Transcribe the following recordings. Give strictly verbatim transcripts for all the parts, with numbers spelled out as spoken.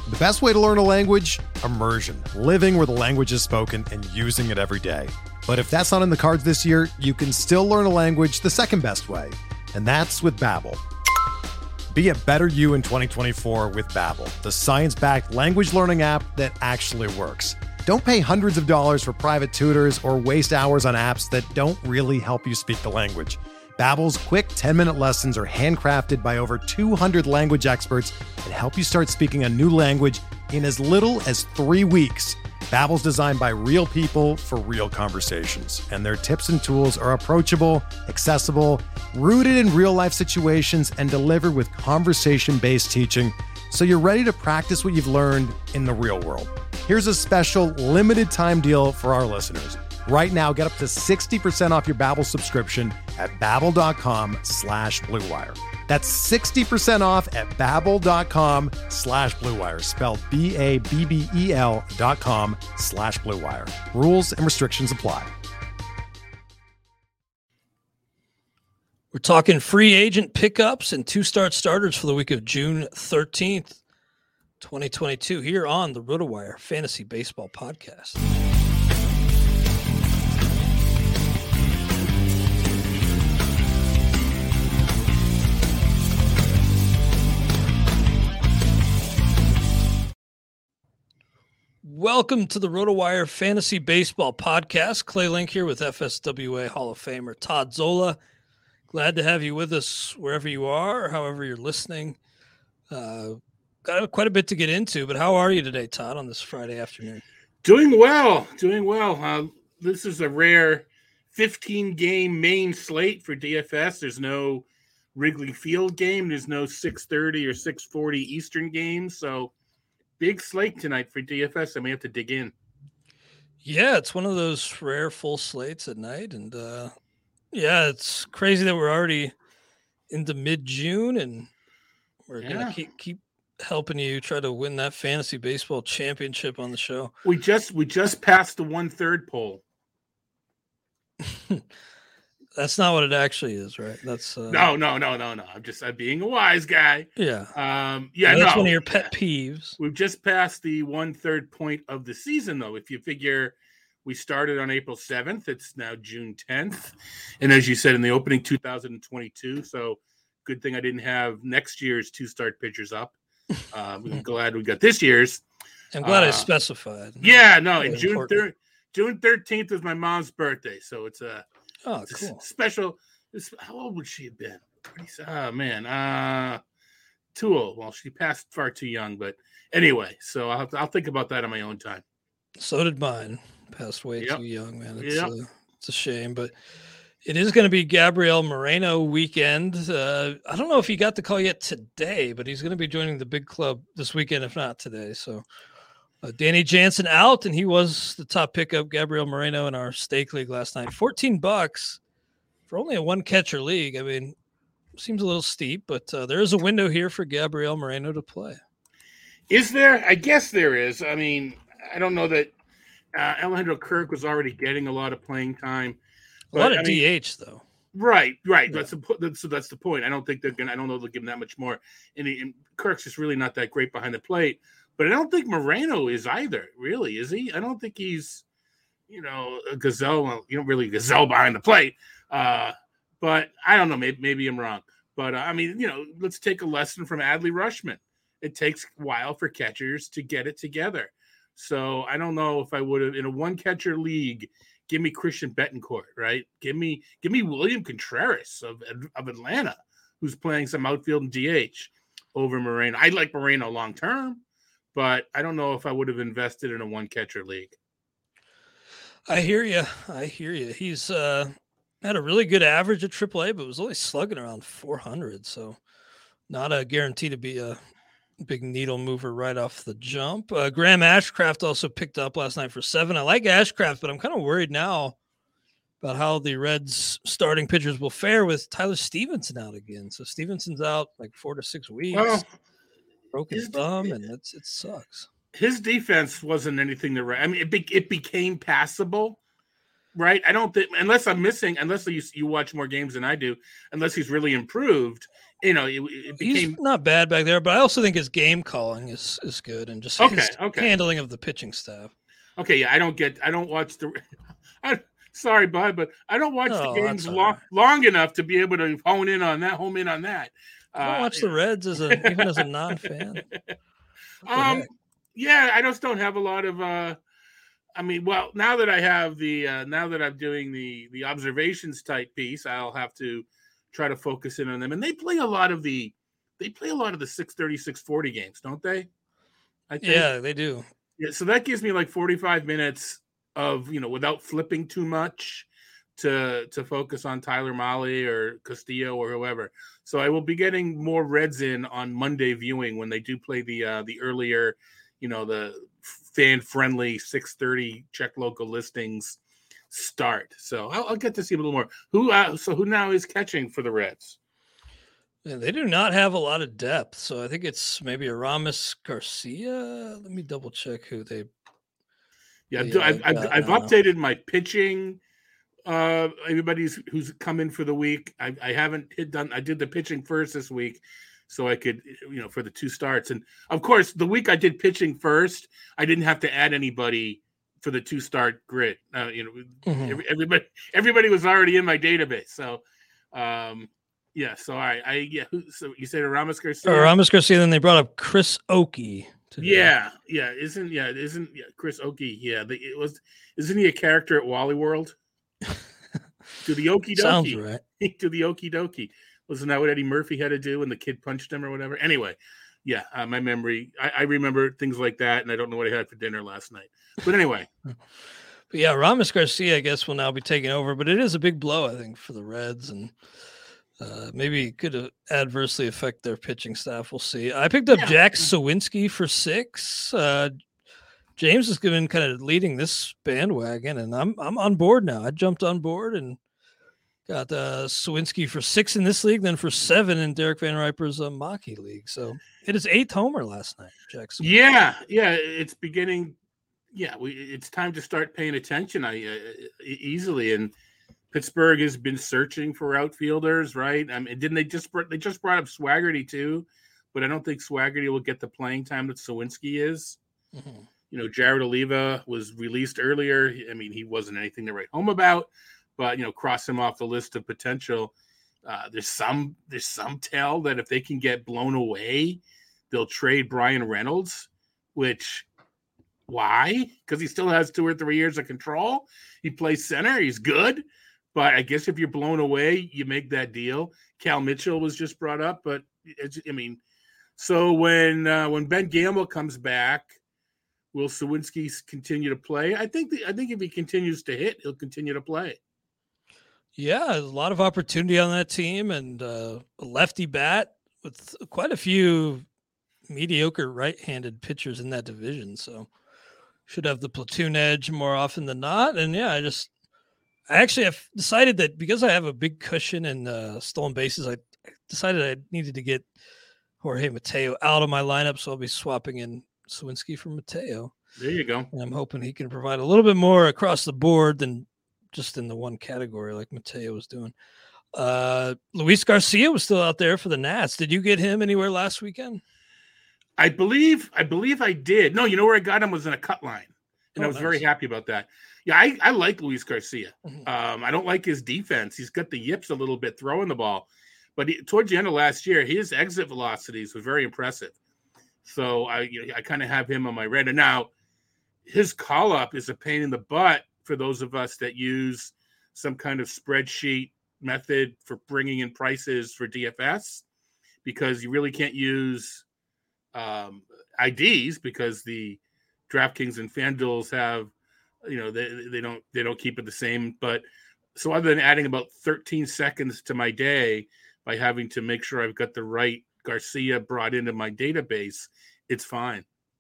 The best way to learn a language? Immersion. Living where the language is spoken and using it every day. But if that's not in the cards this year, you can still learn a language the second best way, and that's with Babbel. Be a better you in twenty twenty-four with Babbel, the science-backed language learning app that actually works. Don't pay hundreds of dollars for private tutors or waste hours on apps that don't really help you speak the language. Babbel's quick ten-minute lessons are handcrafted by over two hundred language experts and help you start speaking a new language in as little as three weeks. Babbel's designed by real people for real conversations, and their tips and tools are approachable, accessible, rooted in real-life situations, and delivered with conversation-based teaching, so you're ready to practice what you've learned in the real world. Here's a special limited-time deal for our listeners. Right now, get up to sixty percent off your Babbel subscription at babbel.com slash Blue Wire. That's sixty percent off at babbel.com slash Blue Wire, spelled B A B B E L dot com slash Blue Wire. Rules and restrictions apply. We're talking free agent pickups and two-start starters for the week of June thirteenth, twenty twenty-two, here on the RotoWire Fantasy Baseball Podcast. Welcome to the RotoWire Fantasy Baseball Podcast. Clay Link here with F S W A Hall of Famer Todd Zola. Glad to have you with us wherever you are or however you're listening. Uh, got quite a bit to get into, but how are you today, Todd, on this Friday afternoon? Doing well, doing well. Uh, this is a rare fifteen-game main slate for D F S. There's no Wrigley Field game. There's no six thirty or six forty Eastern game, so big slate tonight for D F S, and we have to dig in. Yeah, it's one of those rare full slates at night. And uh, yeah, it's crazy that we're already into mid-June, and we're yeah. going to keep keep helping you try to win that fantasy baseball championship on the show. We just we just passed the one-third poll. That's not what it actually is, right? That's uh, no, no, no, no, no. I'm just I'm being a wise guy. Yeah, um, yeah. And that's no. one of your pet peeves. We've just passed the one third point of the season, though. If you figure we started on April seventh, it's now June tenth, and as you said in the opening, two thousand twenty-two. So good thing I didn't have next year's two start pitchers up. Uh, I'm glad we got this year's. I'm glad uh, I specified. Yeah, no. And June third, June thirteenth was my mom's birthday, so it's a Oh, it's cool. Special. How old would she have been? Oh, man. Uh, too old. Well, she passed far too young. But anyway, so I'll, I'll think about that on my own time. So did mine. Passed way yep. too young, man. It's, yep. uh, it's a shame. But it is going to be Gabriel Moreno weekend. Uh, I don't know if he got the call yet today, but he's going to be joining the big club this weekend, if not today. So Uh, Danny Jansen out, and he was the top pickup, Gabriel Moreno, in our stake league last night. fourteen bucks for only a one-catcher league. I mean, seems a little steep, but uh, there is a window here for Gabriel Moreno to play. Is there? I guess there is. I mean, I don't know that uh, Alejandro Kirk was already getting a lot of playing time. But, a lot of I D mean, H, though. Right, right. Yeah. That's the that's, so that's the point. I don't think they're gonna. I don't know they'll give him that much more. And, he, and Kirk's just really not that great behind the plate. But I don't think Moreno is either, really, is he? I don't think he's, you know, a gazelle. You know, really gazelle behind the plate. Uh, but I don't know. Maybe, maybe I'm wrong. But, uh, I mean, you know, let's take a lesson from Adley Rutschman. It takes a while for catchers to get it together. So I don't know if I would have, in a one-catcher league, give me Christian Betancourt, right? Give me give me William Contreras of, of Atlanta, who's playing some outfield and D H over Moreno. I like Moreno long-term. But I don't know if I would have invested in a one-catcher league. I hear you. I hear you. He's uh, had a really good average at triple A, but was only slugging around four hundred. So not a guarantee to be a big needle mover right off the jump. Uh, Graham Ashcraft also picked up last night for seven. I like Ashcraft, but I'm kind of worried now about how the Reds starting pitchers will fare with Tyler Stevenson out again. So Stevenson's out like four to six weeks. Well, broke his thumb, and it's it sucks. His defense wasn't anything to write. I mean, it be, it became passable, right? I don't think, unless I'm missing, unless you you watch more games than I do, unless he's really improved. You know, it, it became he's not bad back there, but I also think his game calling is is good, and just okay, his okay. handling of the pitching staff. Okay, yeah, I don't get, I don't watch the. I, sorry, bud, but I don't watch Oh, the games long right. long enough to be able to hone in on that, home in on that. I don't uh, watch the Reds as a even as a non-fan. Um, heck? yeah, I just don't have a lot of. uh I mean, well, now that I have the, uh, now that I'm doing the the observations type piece, I'll have to try to focus in on them. And they play a lot of the, they play a lot of the six thirty, six forty games, don't they? I think. Yeah, they do. Yeah, so that gives me like forty-five minutes of, you know, without flipping too much to to focus on Tyler Mahle or Castillo or whoever. So I will be getting more Reds in on Monday viewing when they do play the uh, the earlier, you know, the fan-friendly six thirty check local listings start. So I'll, I'll get to see a little more. Who uh, so who now is catching for the Reds? And they do not have a lot of depth, so I think it's maybe Aramis Garcia. Let me double check who they. Yeah, they, I've, I've, I've updated my pitching. Uh, everybody's who's come in for the week. I, I haven't hit done. I did the pitching first this week, so I could, you know, for the two starts. And of course, the week I did pitching first, I didn't have to add anybody for the two start grid. Uh, you know, mm-hmm. every, everybody everybody was already in my database. So. Um, Yeah, so all right, I yeah. Who, so you said Aramis Garcia. Oh, Aramis Garcia. Then they brought up Chris Oakey. Today. Yeah, yeah. Isn't yeah? Isn't yeah, Chris Oakey? Yeah, the, it was. Isn't he a character at Wally World? To the Okie Dokie. Sounds right. To the Okie Dokie. Wasn't that what Eddie Murphy had to do when the kid punched him or whatever? Anyway, yeah. Uh, my memory. I, I remember things like that, and I don't know what I had for dinner last night. But anyway. But yeah, Aramis Garcia, I guess, will now be taking over. But it is a big blow, I think, for the Reds and. Uh, maybe it could adversely affect their pitching staff. We'll see. I picked up yeah. Jack Sawinski for six. Uh, James has been kind of leading this bandwagon, and I'm I'm on board now. I jumped on board and got uh, Sawinski for six in this league, then for seven in Derek Van Riper's uh, Maki league. So it is eighth homer last night, Jack Sawinski. Yeah, yeah, it's beginning. Yeah, we it's time to start paying attention. I uh, easily and. Pittsburgh has been searching for outfielders, right? I mean, didn't they just they just brought up Swaggerty too? But I don't think Swaggerty will get the playing time that Sawinski is. Mm-hmm. You know, Jared Oliva was released earlier. I mean, he wasn't anything to write home about, but you know, cross him off the list of potential. Uh, there's some there's some tell that if they can get blown away, they'll trade Brian Reynolds. Which why? Because he still has two or three years of control. He plays center. He's good. But I guess if you're blown away, you make that deal. Cal Mitchell was just brought up, but it's, I mean, so when uh, when Ben Gamble comes back, will Sawinski continue to play? I think the, I think if he continues to hit, he'll continue to play. Yeah, there's a lot of opportunity on that team, and uh, a lefty bat with quite a few mediocre right-handed pitchers in that division. So should have the platoon edge more often than not. And yeah, I just. I actually have decided that because I have a big cushion and uh, stolen bases, I decided I needed to get Jorge Mateo out of my lineup, so I'll be swapping in Sawinski for Mateo. There you go. And I'm hoping he can provide a little bit more across the board than just in the one category like Mateo was doing. Uh, Luis Garcia was still out there for the Nats. Did you get him anywhere last weekend? I believe I believe I did. No, you know where I got him was in a cut line, and oh, I was nice. very happy about that. Yeah, I, I like Luis Garcia. Mm-hmm. Um, I don't like his defense. He's got the yips a little bit throwing the ball. But he, towards the end of last year, his exit velocities were very impressive. So I I kind of have him on my radar. Now, his call-up is a pain in the butt for those of us that use some kind of spreadsheet method for bringing in prices for D F S, because you really can't use um, I Ds because the DraftKings and FanDuels have You know, they they don't they don't keep it the same. But so other than adding about thirteen seconds to my day by having to make sure I've got the right Garcia brought into my database, it's fine.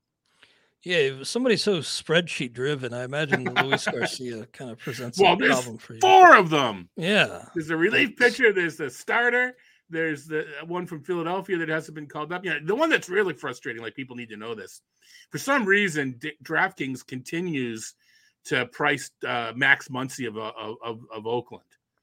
Yeah, if somebody so spreadsheet driven, I imagine Luis Garcia kind of presents well, a problem for you. Four of them. Yeah. There's the relief pitcher, there's the starter, there's the one from Philadelphia that hasn't been called up. Yeah, the one that's really frustrating, like people need to know this. For some reason, D- DraftKings continues to price uh, Max Muncy of, of of of Oakland.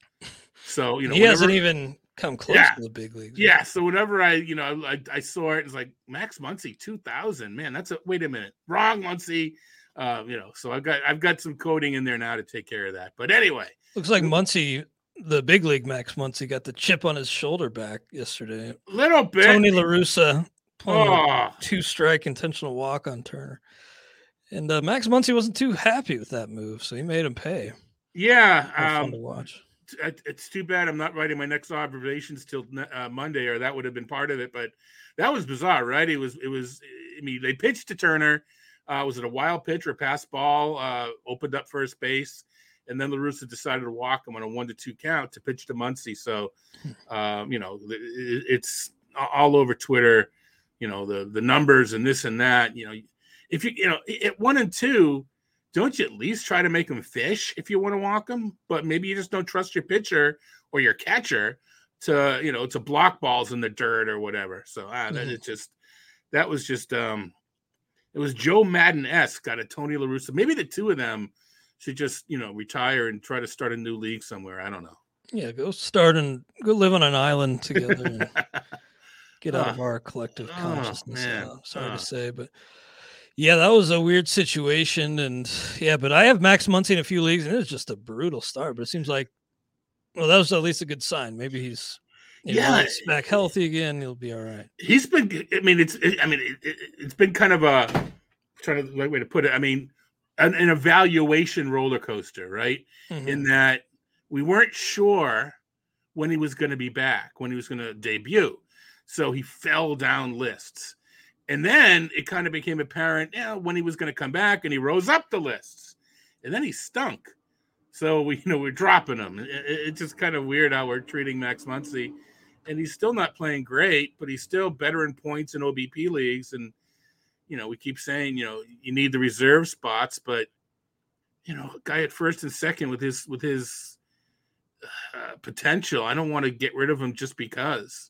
So you know he whenever, hasn't even come close yeah, to the big leagues. Yeah. So whenever I you know I, I saw it, it's like Max Muncy two thousand. Man, that's a wait a minute, wrong Muncy. Uh, you know, so I've got I've got some coding in there now to take care of that. But anyway, looks like Muncy, the big league Max Muncy, got the chip on his shoulder back yesterday. Little bit. Tony La Russa playing Oh. a two-strike intentional walk on Turner, and uh, Max Muncy wasn't too happy with that move, so he made him pay. Yeah, fun um, to watch. It, it's too bad I'm not writing my next observations till uh, Monday, or that would have been part of it. But that was bizarre, right? It was. It was. I mean, they pitched to Turner. Uh, was it a wild pitch or a pass ball? Uh, opened up first base, and then La Russa decided to walk him on a one to two count to pitch to Muncy. So, um, you know, it, it's all over Twitter. You know, the the numbers and this and that. You know, if you you know at one and two, don't you at least try to make them fish if you want to walk them? But maybe you just don't trust your pitcher or your catcher to you know to block balls in the dirt or whatever. So ah, that Mhm. is just that was just um. It was Joe Madden-esque out of Tony La Russa. Maybe the two of them should just, you know, retire and try to start a new league somewhere. I don't know. Yeah, go start and go live on an island together and get out of our collective Oh, consciousness. man. Uh, sorry Oh. to say, but yeah, that was a weird situation. And yeah, but I have Max Muncy in a few leagues, and it was just a brutal start. But it seems like, well, that was at least a good sign. Maybe he's you know, Yeah. he's back healthy again. He'll be all right. He's been, I mean, it's, I mean, it, it, it's been kind of a, trying to the right way to put it. I mean, an, an evaluation roller coaster, right? Mhm. In that we weren't sure when he was going to be back, when he was going to debut. So he fell down lists. And then it kind of became apparent, you know, when he was going to come back, and he rose up the lists. And then he stunk. So we, you know, we're dropping him. It, it, it's just kind of weird how we're treating Max Muncy. And he's still not playing great, but he's still better in points in O B P leagues. And, you know, we keep saying, you know, you need the reserve spots, but, you know, a guy at first and second with his, with his uh, potential, I don't want to get rid of him just because.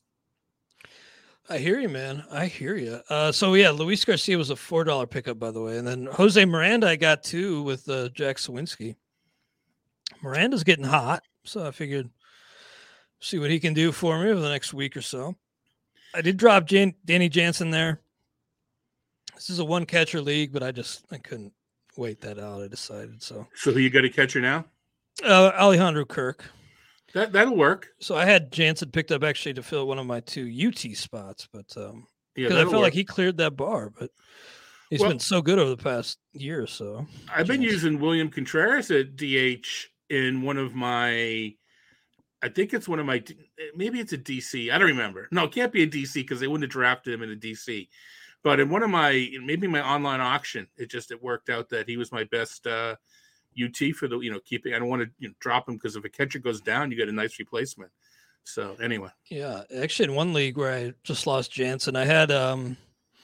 I hear you, man. I hear you. Uh, so yeah, Luis Garcia was a four dollar pickup, by the way, and then Jose Miranda I got too with uh, Jack Sawinski. Miranda's getting hot, so I figured see what he can do for me over the next week or so. I did drop Jan- Danny Jansen there. This is a one catcher league, but I just I couldn't wait that out. I decided so. So who you got a catcher now? Uh, Alejandro Kirk. That that'll work. So I had Jansen picked up actually to fill one of my two U T spots, but um, Yeah, because I that'll felt work. like he cleared that bar, but he's Well- been so good over the past year or so. I've been Jansen. using William Contreras at D H in one of my, I think it's one of my, maybe it's a D C. I don't remember. No, it can't be a D C because they wouldn't have drafted him in a D C. But in one of my, maybe my online auction, it just, it worked out that he was my best uh, U T for the, you know, keeping, I don't want to you know, drop him because if a catcher goes down, you get a nice replacement. So anyway. Yeah, actually, in one league where I just lost Jansen, I had um,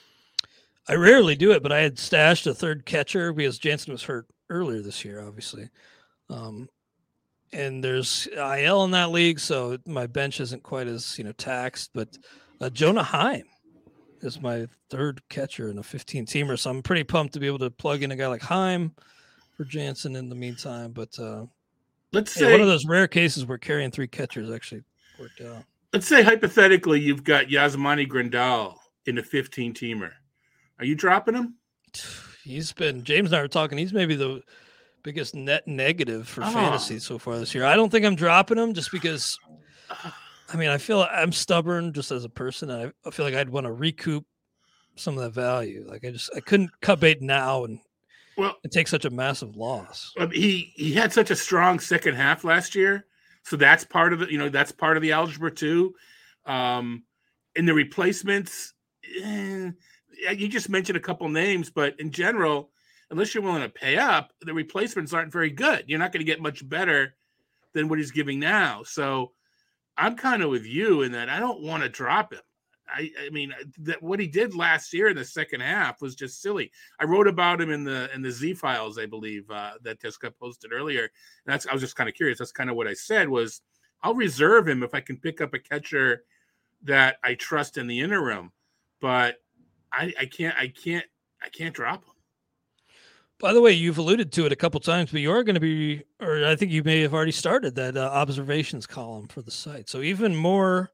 I rarely do it, but I had stashed a third catcher because Jansen was hurt earlier this year, obviously. Um, and there's I L in that league, so my bench isn't quite as you know taxed. But uh, Jonah Heim is my third catcher in a fifteen teamer, so I'm pretty pumped to be able to plug in a guy like Heim for Jansen in the meantime. But uh, Let's yeah, say, one of those rare cases where carrying three catchers actually worked out. let's say hypothetically, you've got Yasmani Grandal in a fifteen teamer. Are you dropping him? He's been James and I were talking. He's maybe the biggest net negative for Oh. fantasy so far this year. I don't think I'm dropping him just because. I mean, I feel I'm stubborn just as a person. And I, I feel like I'd want to recoup some of that value. Like I just I couldn't cut bait now and, Well, and take such a massive loss. Um, he he had such a strong second half last year, so that's part of it. You know, that's part of the algebra too. Um, in the replacements, eh, you just mentioned a couple names, but in general, unless you're willing to pay up, the replacements aren't very good. You're not going to get much better than what he's giving now. So I'm kind of with you in that I don't want to drop him. I, I mean, that what he did last year in the second half was just silly. I wrote about him in the in the Z files, I believe, uh, that just got posted earlier. And that's I was just kind of curious. That's kind of what I said was I'll reserve him if I can pick up a catcher that I trust in the interim, but I, I can't I can't I can't drop him. By the way, you've alluded to it a couple times, but you are going to be, or I think you may have already started that uh, observations column for the site. So even more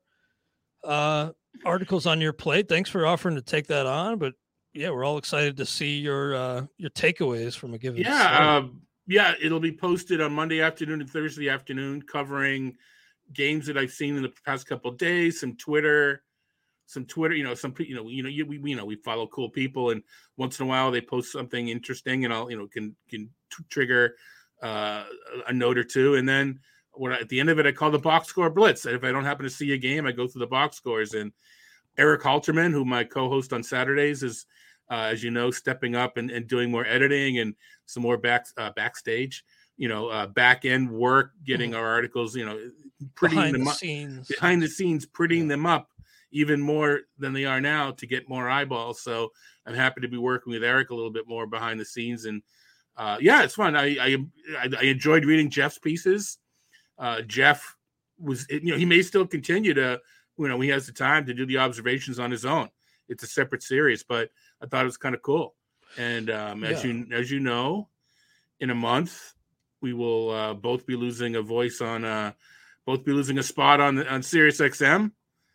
uh, articles on your plate. Thanks for offering to take that on. But yeah, we're all excited to see your uh, your takeaways from a given. Yeah, uh, yeah, it'll be posted on Monday afternoon and Thursday afternoon, covering games that I've seen in the past couple of days, some Twitter. Some Twitter, you know, some you know, you know, you, we you know, we follow cool people, and once in a while they post something interesting, and I'll you know can can t- trigger uh, a note or two, and then what I, at the end of it, I call the box score blitz. If I don't happen to see a game, I go through the box scores, and Eric Halterman, who my co-host on Saturdays, is uh, as you know, stepping up and, and doing more editing and some more back uh, backstage, you know, uh, back end work, getting mm-hmm. our articles, you know, prettying behind them the up, scenes, behind the scenes, prettying yeah. them up. Even more than they are now to get more eyeballs. So I'm happy to be working with Eric a little bit more behind the scenes. And uh, yeah, it's fun. I, I I enjoyed reading Jeff's pieces. Uh, Jeff was, you know, he may still continue to, you know, he has the time to do the observations on his own. It's a separate series, but I thought it was kind of cool. And um, as yeah. you as you know, in a month we will uh, both be losing a voice on, uh, both be losing a spot on on Sirius X M.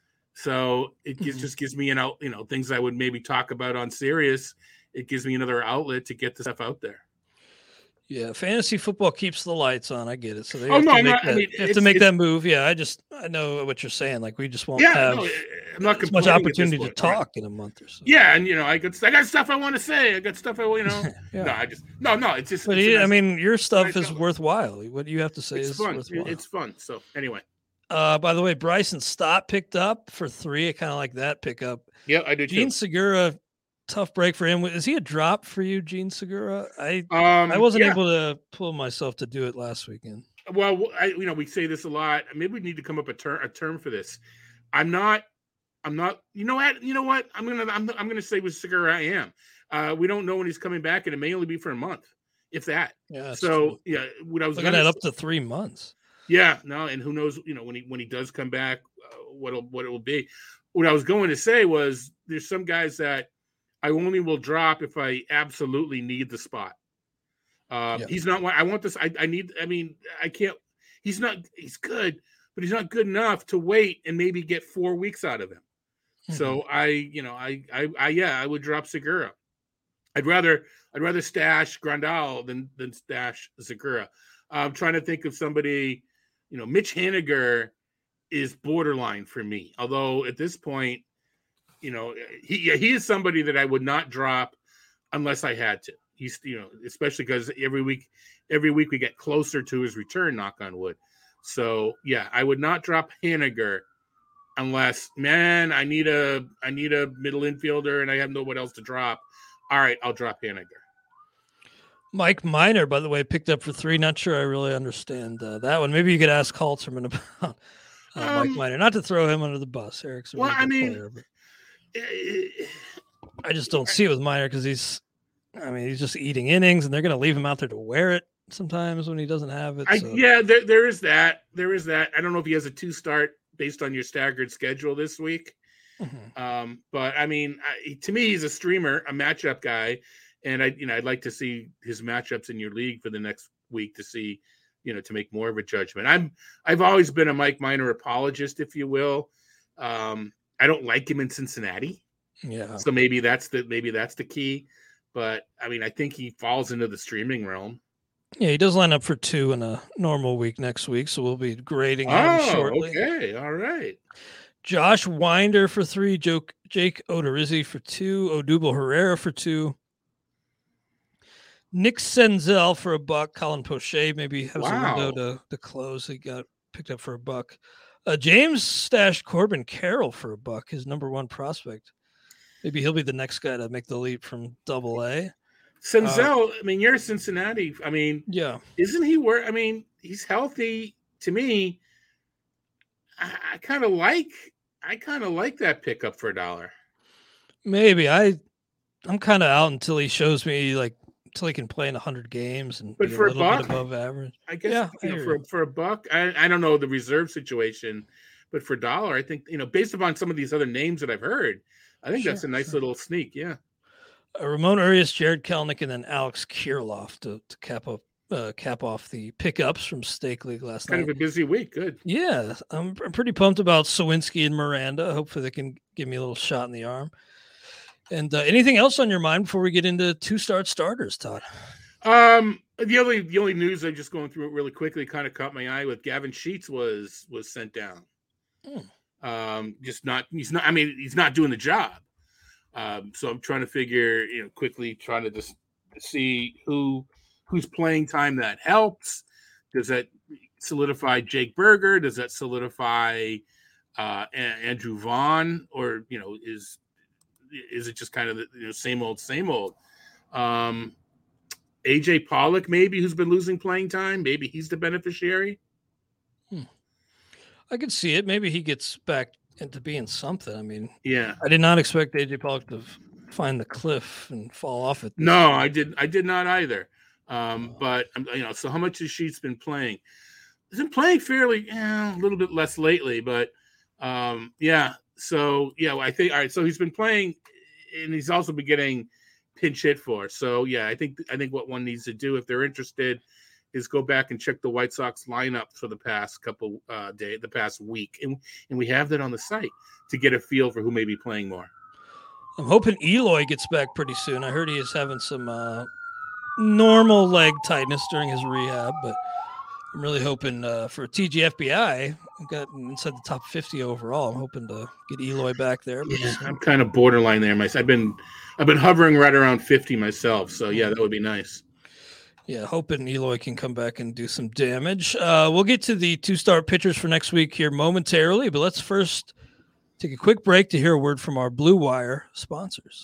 So it gives, mm-hmm. just gives me an out, you know, things I would maybe talk about on Sirius. It gives me another outlet to get the stuff out there. Yeah, fantasy football keeps the lights on. I get it. So they oh, have, no, to, make not, that, I mean, have to make that move. Yeah, I just I know what you're saying. Like we just won't yeah, have no, I'm not as much opportunity to talk right. in a month or so. Yeah, and you know, I got I got stuff I want to say. I got stuff I you know. yeah. No, I just no, no. It's just. But it's he, nice, I mean, your stuff nice is stuff. worthwhile. What you have to say it's is fun. worthwhile. It's fun. So anyway. Uh, by the way, Bryson Stott picked up for three. I kind of like that pickup. Yeah, I do too. Gene Segura, tough break for him. Is he a drop for you, Gene Segura? I um, I wasn't yeah. able to pull myself to do it last weekend. Well, I, you know, we say this a lot. Maybe we need to come up a term a term for this. I'm not. I'm not. You know what? You know what? I'm gonna. I'm. I'm gonna say with Segura, I am. Uh, we don't know when he's coming back, and it may only be for a month, if that. Yeah. So true. yeah, what I was looking at up to three months. Yeah, no, and who knows? You know, when he when he does come back, uh, what'll what it will be. What I was going to say was, there's some guys that I only will drop if I absolutely need the spot. Um, yeah. He's not. I want this. I, I need. I mean, I can't. He's not. He's good, but he's not good enough to wait and maybe get four weeks out of him. Mm-hmm. So I, you know, I, I, I, yeah, I would drop Segura. I'd rather, I'd rather stash Grandal than than stash Segura. I'm trying to think of somebody. You know, Mitch Haniger is borderline for me. Although at this point, you know, he yeah, he is somebody that I would not drop unless I had to. He's, you know, especially because every week, every week we get closer to his return, knock on wood. So yeah, I would not drop Haniger unless, man, I need a I need a middle infielder and I have no one else to drop. All right, I'll drop Haniger. Mike Minor, by the way, picked up for three. Not sure I really understand uh, that one. Maybe you could ask Halterman about uh, um, Mike Minor. Not to throw him under the bus. Eric's a really well, I mean, player, but I just don't see it with Minor because he's, I mean, he's just eating innings, and they're going to leave him out there to wear it sometimes when he doesn't have it. I, so. Yeah, there, there is that. There is that. I don't know if he has a two start based on your staggered schedule this week. Mm-hmm. Um, but I mean, I, to me, he's a streamer, a matchup guy. And I, you know, I'd like to see his matchups in your league for the next week to see, you know, to make more of a judgment. I'm, I've always been a Mike Minor apologist, if you will. Um, I don't like him in Cincinnati. Yeah. So maybe that's the, maybe that's the key. But I mean, I think he falls into the streaming realm. Yeah, he does line up for two in a normal week next week, so we'll be grading him oh, shortly. Okay, all right. Josh Winder for three, Joke, Jake Odorizzi for two, Odubel Herrera for two. Nick Senzel for a buck. Colin Poche maybe has wow. a window to, to close. He got picked up for a buck. Uh, James stashed Corbin Carroll for a buck, his number one prospect. Maybe he'll be the next guy to make the leap from double A. Senzel, uh, I mean, you're Cincinnati. I mean, yeah. Isn't he where, I mean, he's healthy. To me, I, I kind of like, I kind of like that pickup for a dollar. Maybe. I, I'm kind of out until he shows me, like, until he can play in one hundred games and but be for a little a buck, bit above average. I guess yeah, you I know, for for a buck, I, I don't know the reserve situation, but for a dollar, I think, you know, based upon some of these other names that I've heard, I think sure, that's a nice sure. little sneak. Yeah. Uh, Ramon Urias, Jared Kelnick, and then Alex Kirilloff to, to cap up uh, cap off the pickups from Stake League last kind night. Kind of a busy week. Good. Yeah, I'm, I'm pretty pumped about Sawinski and Miranda. Hopefully they can give me a little shot in the arm. And uh, anything else on your mind before we get into two start starters, Todd? Um, the only the only news I'm just going through it really quickly kind of caught my eye with Gavin Sheets was was sent down. Hmm. Um, just not he's not. I mean, he's not doing the job. Um, so I'm trying to figure, you know, quickly trying to just see who who's playing time that helps. Does that solidify Jake Berger? Does that solidify uh, Andrew Vaughn? Or, you know, is is it just kind of the you know, same old, same old? Um, A J Pollock, maybe, who's been losing playing time. Maybe he's the beneficiary. Hmm. I could see it. Maybe he gets back into being something. I mean, yeah, I did not expect A J Pollock to find the cliff and fall off it. No, I did. I did not either. Um, but you know, so how much has Sheets been playing? He's been playing fairly, yeah, a little bit less lately, but um, yeah. So yeah, I think all right. So he's been playing, and he's also been getting pinch hit for. So yeah, I think I think what one needs to do if they're interested is go back and check the White Sox lineup for the past couple uh, day, the past week, and and we have that on the site to get a feel for who may be playing more. I'm hoping Eloy gets back pretty soon. I heard he is having some uh, normal leg tightness during his rehab, but I'm really hoping uh, for T G F B I. I got inside the top fifty overall. I'm hoping to get Eloy back there. But yeah, I'm kind of borderline there. Myself. I've been I've been hovering right around fifty myself. So yeah, that would be nice. Yeah, hoping Eloy can come back and do some damage. Uh, we'll get to the two-star pitchers for next week here momentarily, but let's first take a quick break to hear a word from our Blue Wire sponsors.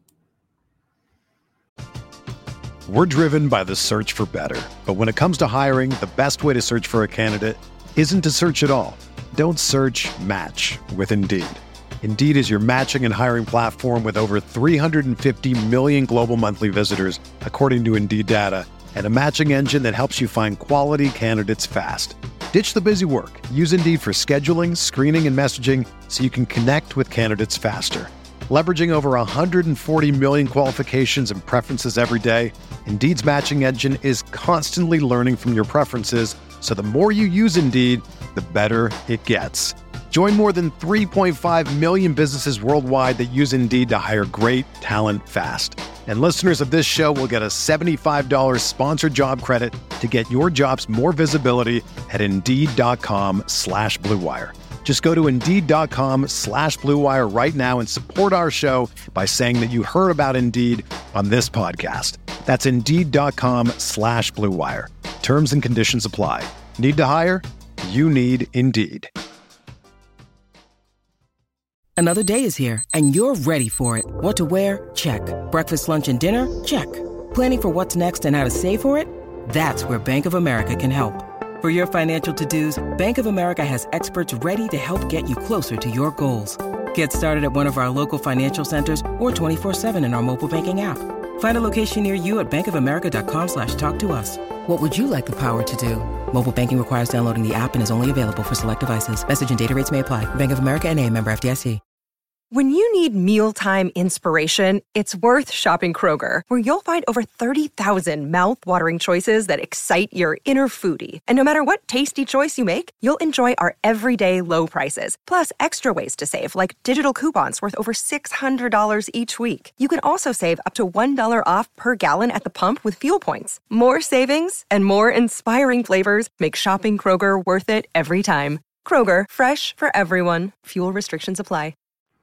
We're driven by the search for better. But when it comes to hiring, the best way to search for a candidate isn't to search at all. Don't search, match with Indeed. Indeed is your matching and hiring platform with over three hundred fifty million global monthly visitors, according to Indeed data, and a matching engine that helps you find quality candidates fast. Ditch the busy work. Use Indeed for scheduling, screening, and messaging so you can connect with candidates faster. Leveraging over one hundred forty million qualifications and preferences every day, Indeed's matching engine is constantly learning from your preferences, so the more you use Indeed, the better it gets. Join more than three point five million businesses worldwide that use Indeed to hire great talent fast. And listeners of this show will get a seventy-five dollars sponsored job credit to get your jobs more visibility at Indeed.com slash Blue Wire. Just go to Indeed.com slash Blue Wire right now and support our show by saying that you heard about Indeed on this podcast. That's Indeed.com slash Blue Wire. Terms and conditions apply. Need to hire? You need Indeed. Another day is here, and you're ready for it. What to wear? Check. Breakfast, lunch, and dinner? Check. Planning for what's next and how to save for it? That's where Bank of America can help. For your financial to-dos, Bank of America has experts ready to help get you closer to your goals. Get started at one of our local financial centers or twenty-four seven in our mobile banking app. Find a location near you at bankofamerica.com slash talk to us. What would you like the power to do? Mobile banking requires downloading the app and is only available for select devices. Message and data rates may apply. Bank of America N A, member F D I C. When you need mealtime inspiration, it's worth shopping Kroger, where you'll find over thirty thousand mouth-watering choices that excite your inner foodie. And no matter what tasty choice you make, you'll enjoy our everyday low prices, plus extra ways to save, like digital coupons worth over six hundred dollars each week. You can also save up to one dollar off per gallon at the pump with fuel points. More savings and more inspiring flavors make shopping Kroger worth it every time. Kroger, fresh for everyone. Fuel restrictions apply.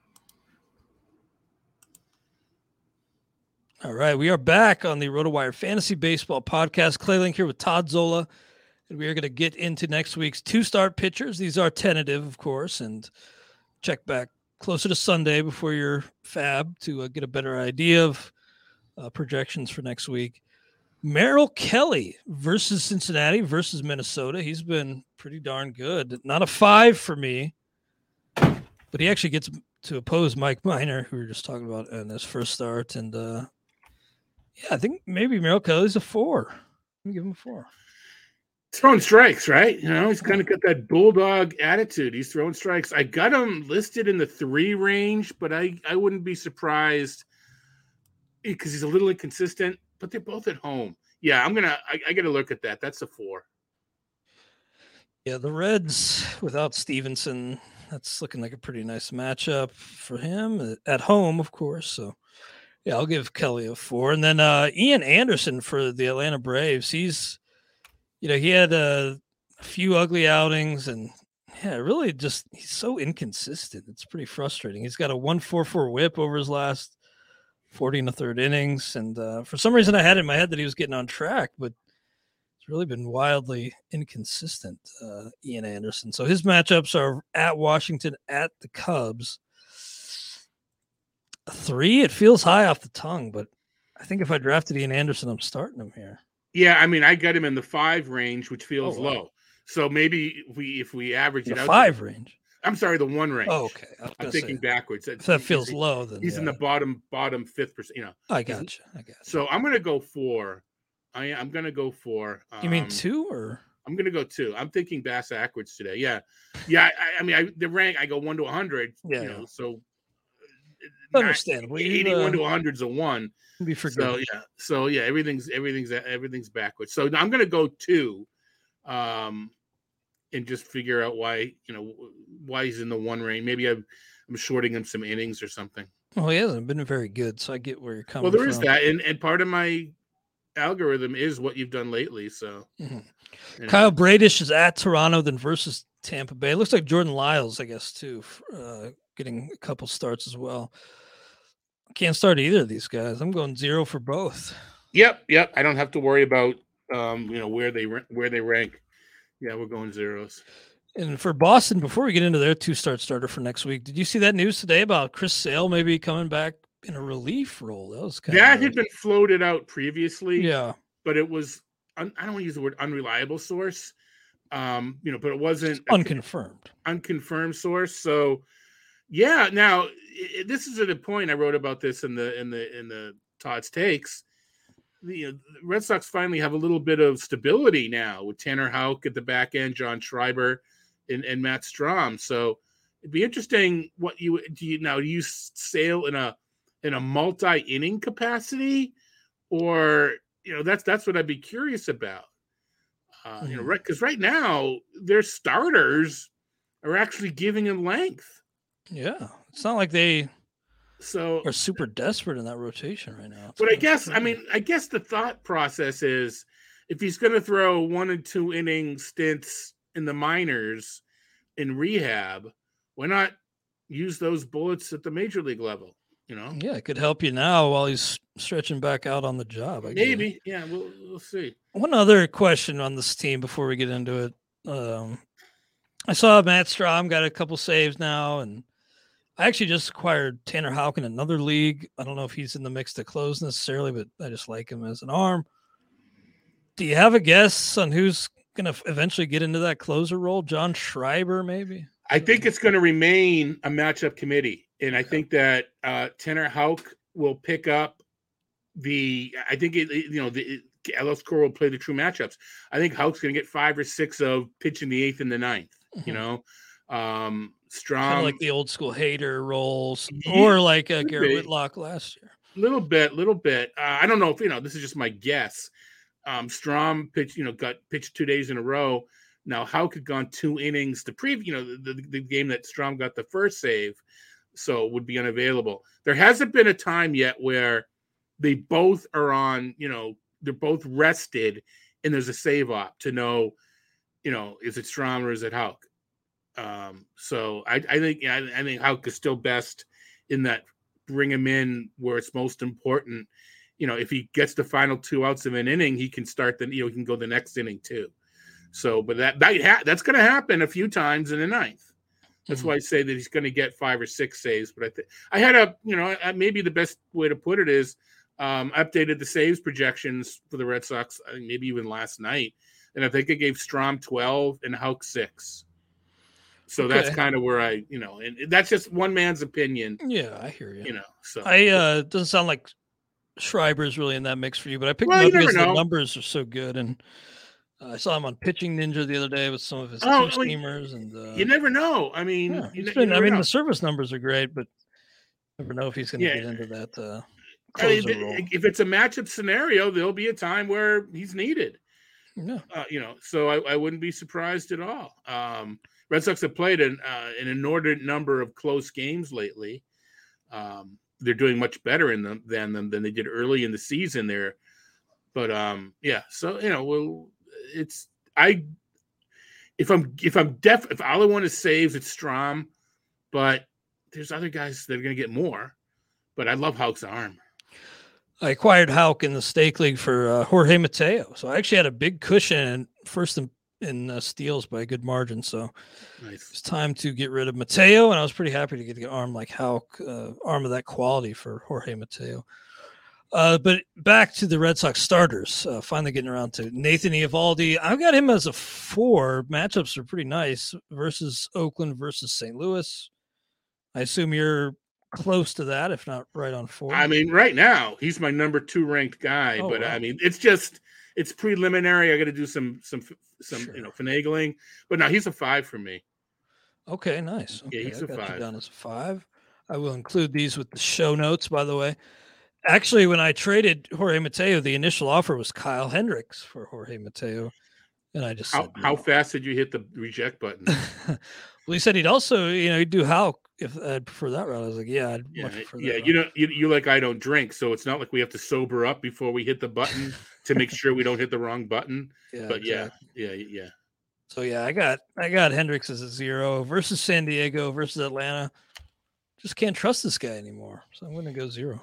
All right, we are back on the RotoWire Fantasy Baseball Podcast. Clay Link here with Todd Zola, and we are going to get into next week's two-start pitchers. These are tentative, of course, and check back closer to Sunday before your fab to uh, get a better idea of uh, projections for next week. Merrill Kelly versus Cincinnati versus Minnesota. He's been pretty darn good. Not a five for me, but he actually gets to oppose Mike Minor, who we were just talking about in his first start, and uh, yeah, I think maybe Merrill Kelly's a four. Let me give him a four. Throwing strikes, right? You know, he's kind of got that bulldog attitude. He's throwing strikes. I got him listed in the three range, but I, I wouldn't be surprised. because he's a little inconsistent, but they're both at home. Yeah, I'm gonna. I, I got to look at that. That's a four. Yeah, the Reds without Stevenson, that's looking like a pretty nice matchup for him at home, of course. So, yeah, I'll give Kelly a four. And then uh, Ian Anderson for the Atlanta Braves. He's, you know, he had a, a few ugly outings, and yeah, really just he's so inconsistent. It's pretty frustrating. He's got a one four four whip over his last forty and a third innings, and uh, for some reason I had in my head that he was getting on track, but it's really been wildly inconsistent, uh, Ian Anderson. So his matchups are at Washington, at the Cubs. A three, it feels high off the tongue, but I think if I drafted Ian Anderson, I'm starting him here. Yeah, I mean, I got him in the five range, which feels oh, wow. low. So maybe if we if we average the it out, five range. I'm sorry, the one range. Oh, okay, I'm thinking say, backwards. If that feels he's, low, then he's yeah. in the bottom bottom fifth percent. You know, I got you. I got you. So I'm gonna go four. I I'm gonna go four. Um, you mean two or? I'm gonna go two. I'm thinking Bass Ackwards today. Yeah, yeah. I, I mean, I the rank I go one to a hundred. Yeah. You know, so understandable. eighty-one uh, to a hundred is a one. Be forgiven. So yeah. So yeah, everything's everything's everything's backwards. So I'm gonna go two. Um. And just figure out why, you know, why he's in the one range. Maybe I'm, I'm shorting him some innings or something. Well, he hasn't been very good, so I get where you're coming from. Well, there from. is that, and, and part of my algorithm is what you've done lately. So, mm-hmm. you know. Kyle Bradish is at Toronto, then versus Tampa Bay. It looks like Jordan Lyles, I guess, too, uh, getting a couple starts as well. Can't start either of these guys. I'm going zero for both. Yep, yep. I don't have to worry about, um, you know, where they where they rank. Yeah, we're going zeros. And for Boston, before we get into their two-start starter for next week, did you see that news today about Chris Sale maybe coming back in a relief role? That was kind that of had been floated out previously. Yeah, but it was un, I don't want to use the word unreliable source, um, you know, but it wasn't it's unconfirmed, a, unconfirmed source. So, yeah. Now, it, this is at a point I wrote about this in the in the in the Todd's Takes. The, uh, the Red Sox finally have a little bit of stability now with Tanner Houck at the back end, John Schreiber, and, and Matt Strahm. So it'd be interesting. What you do you now? Do you sail in a in a multi inning capacity, or you know that's that's what I'd be curious about. Uh, mm-hmm. You know, right? Because right now their starters are actually giving him length. Yeah, it's not like they. So are super desperate in that rotation right now. It's but I guess crazy. I mean I guess the thought process is if he's going to throw one and two inning stints in the minors in rehab, why not use those bullets at the major league level? You know, yeah, it could help you now while he's stretching back out on the job. I Maybe, guess. yeah, we'll we'll see. One other question on this team before we get into it. Um, I saw Matt Strahm got a couple saves now, and I actually just acquired Tanner Houck in another league. I don't know if he's in the mix to close necessarily, but I just like him as an arm. Do you have a guess on who's going to eventually get into that closer role? John Schreiber, maybe? I think it's going to remain a matchup committee. And I think that uh, Tanner Houck will pick up the – I think, it, you know, the Alex Cora will play the true matchups. I think Houck's going to get five or six of pitching the eighth and the ninth, mm-hmm. you know. Um, Strong, kind of like the old school hater roles, yeah, or like uh, Garrett Whitlock last year. Little bit, little bit. Uh, I don't know if you know. This is just my guess. Um, Strom pitched, you know, got pitched two days in a row. Now Houck had gone two innings to preview, you know, the, the, the game that Strom got the first save, so would be unavailable. There hasn't been a time yet where they both are on, you know, they're both rested, and there's a save op to know, you know, is it Strom or is it Houck? Um, so I, I think I, I think Houck is still best in that bring him in where it's most important. You know, if he gets the final two outs of an inning, he can start the you know he can go the next inning too. So, but that that ha- that's going to happen a few times in the ninth. That's mm-hmm. why I say that he's going to get five or six saves. But I think I had a you know maybe the best way to put it is um, I updated the saves projections for the Red Sox. I think maybe even last night, and I think I gave Strom twelve and Houck six. So okay. That's kind of where I, you know, and that's just one man's opinion. Yeah, I hear you. You know, so I uh doesn't sound like Schreiber's really in that mix for you, but I picked well, him up because know. the numbers are so good, and uh, I saw him on Pitching Ninja the other day with some of his oh, two steamers, and uh, you never know. I mean, yeah, you, been, you I mean, know. the service numbers are great, but you never know if he's going to yeah. get into that uh, I mean, if it's a matchup scenario, there'll be a time where he's needed. Yeah. Uh, you know, so I, I wouldn't be surprised at all. Um, Red Sox have played an, uh, an inordinate number of close games lately. Um, they're doing much better in them than them than they did early in the season there. But um, yeah, so you know, well, it's I if I'm if I'm def if all I want is saves, it's Strom, but there's other guys that are going to get more. But I love Houck's arm. I acquired Houck in the stake league for uh, Jorge Mateo, so I actually had a big cushion in first in, in uh, steals by a good margin. So nice. It's time to get rid of Mateo, and I was pretty happy to get an arm like Houck, uh, arm of that quality for Jorge Mateo. Uh, but back to the Red Sox starters, uh, finally getting around to Nathan Eovaldi. I've got him as a four. Matchups are pretty nice versus Oakland versus Saint Louis. I assume you're close to that, if not right on four. I mean, right now he's my number two ranked guy, oh, but wow. I mean, it's just it's preliminary. I got to do some some some sure. you know finagling, but now he's a five for me. Okay, nice. Okay, yeah, he's I a got five. You down as a five. I will include these with the show notes, by the way. Actually, when I traded Jorge Mateo, the initial offer was Kyle Hendricks for Jorge Mateo, and I just how said, no. how fast did you hit the reject button? Well, he said he'd also, you know, he'd do Houck if I'd prefer that route. I was like, yeah, I'd yeah, much prefer that yeah. route. You know, you, you like I don't drink, so it's not like we have to sober up before we hit the button to make sure we don't hit the wrong button. Yeah, but exactly. yeah, yeah, yeah. So yeah, I got I got Hendricks as a zero versus San Diego versus Atlanta. Just can't trust this guy anymore, so I'm going to go zero.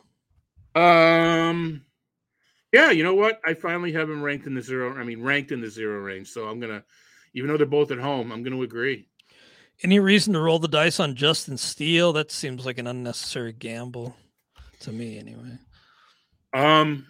Um, yeah, you know what? I finally have him ranked in the zero. I mean, ranked in the zero range. So I'm gonna, even though they're both at home, I'm gonna agree. Any reason to roll the dice on Justin Steele? That seems like an unnecessary gamble to me, anyway. Um,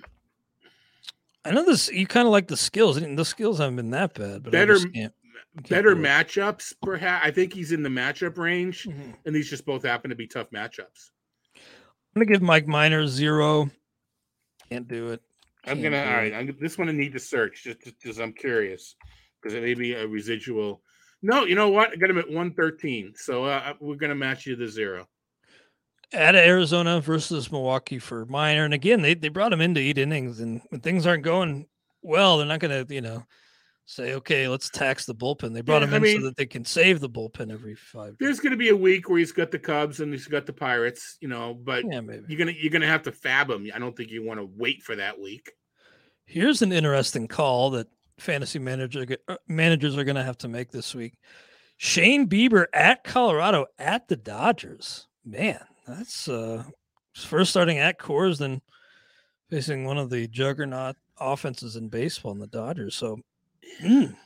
I know this. You kind of like the skills. The skills haven't been that bad, but better, I just can't, can't better matchups. Perhaps I think he's in the matchup range, mm-hmm. and these just both happen to be tough matchups. I'm gonna give Mike Minor zero. Can't do it. Can't I'm gonna. All right. I'm, this one I need to search just because I'm curious because it may be a residual. No, you know what? I got him at one thirteen. So uh, we're gonna match you to zero. At Arizona versus Milwaukee for Minor, and again, they they brought him in to eat innings, and when things aren't going well, they're not gonna you know say, okay, let's tax the bullpen. They brought Yeah, him I in mean, so that they can save the bullpen every five. There's going to be a week where he's got the Cubs and he's got the Pirates, you know, but Yeah, maybe. you're gonna you're gonna have to fab him. I don't think you want to wait for that week. Here's an interesting call that fantasy manager uh, managers are going to have to make this week. Shane Bieber at Colorado at the Dodgers. Man, that's uh, first starting at Coors, then facing one of the juggernaut offenses in baseball in the Dodgers. So, mm.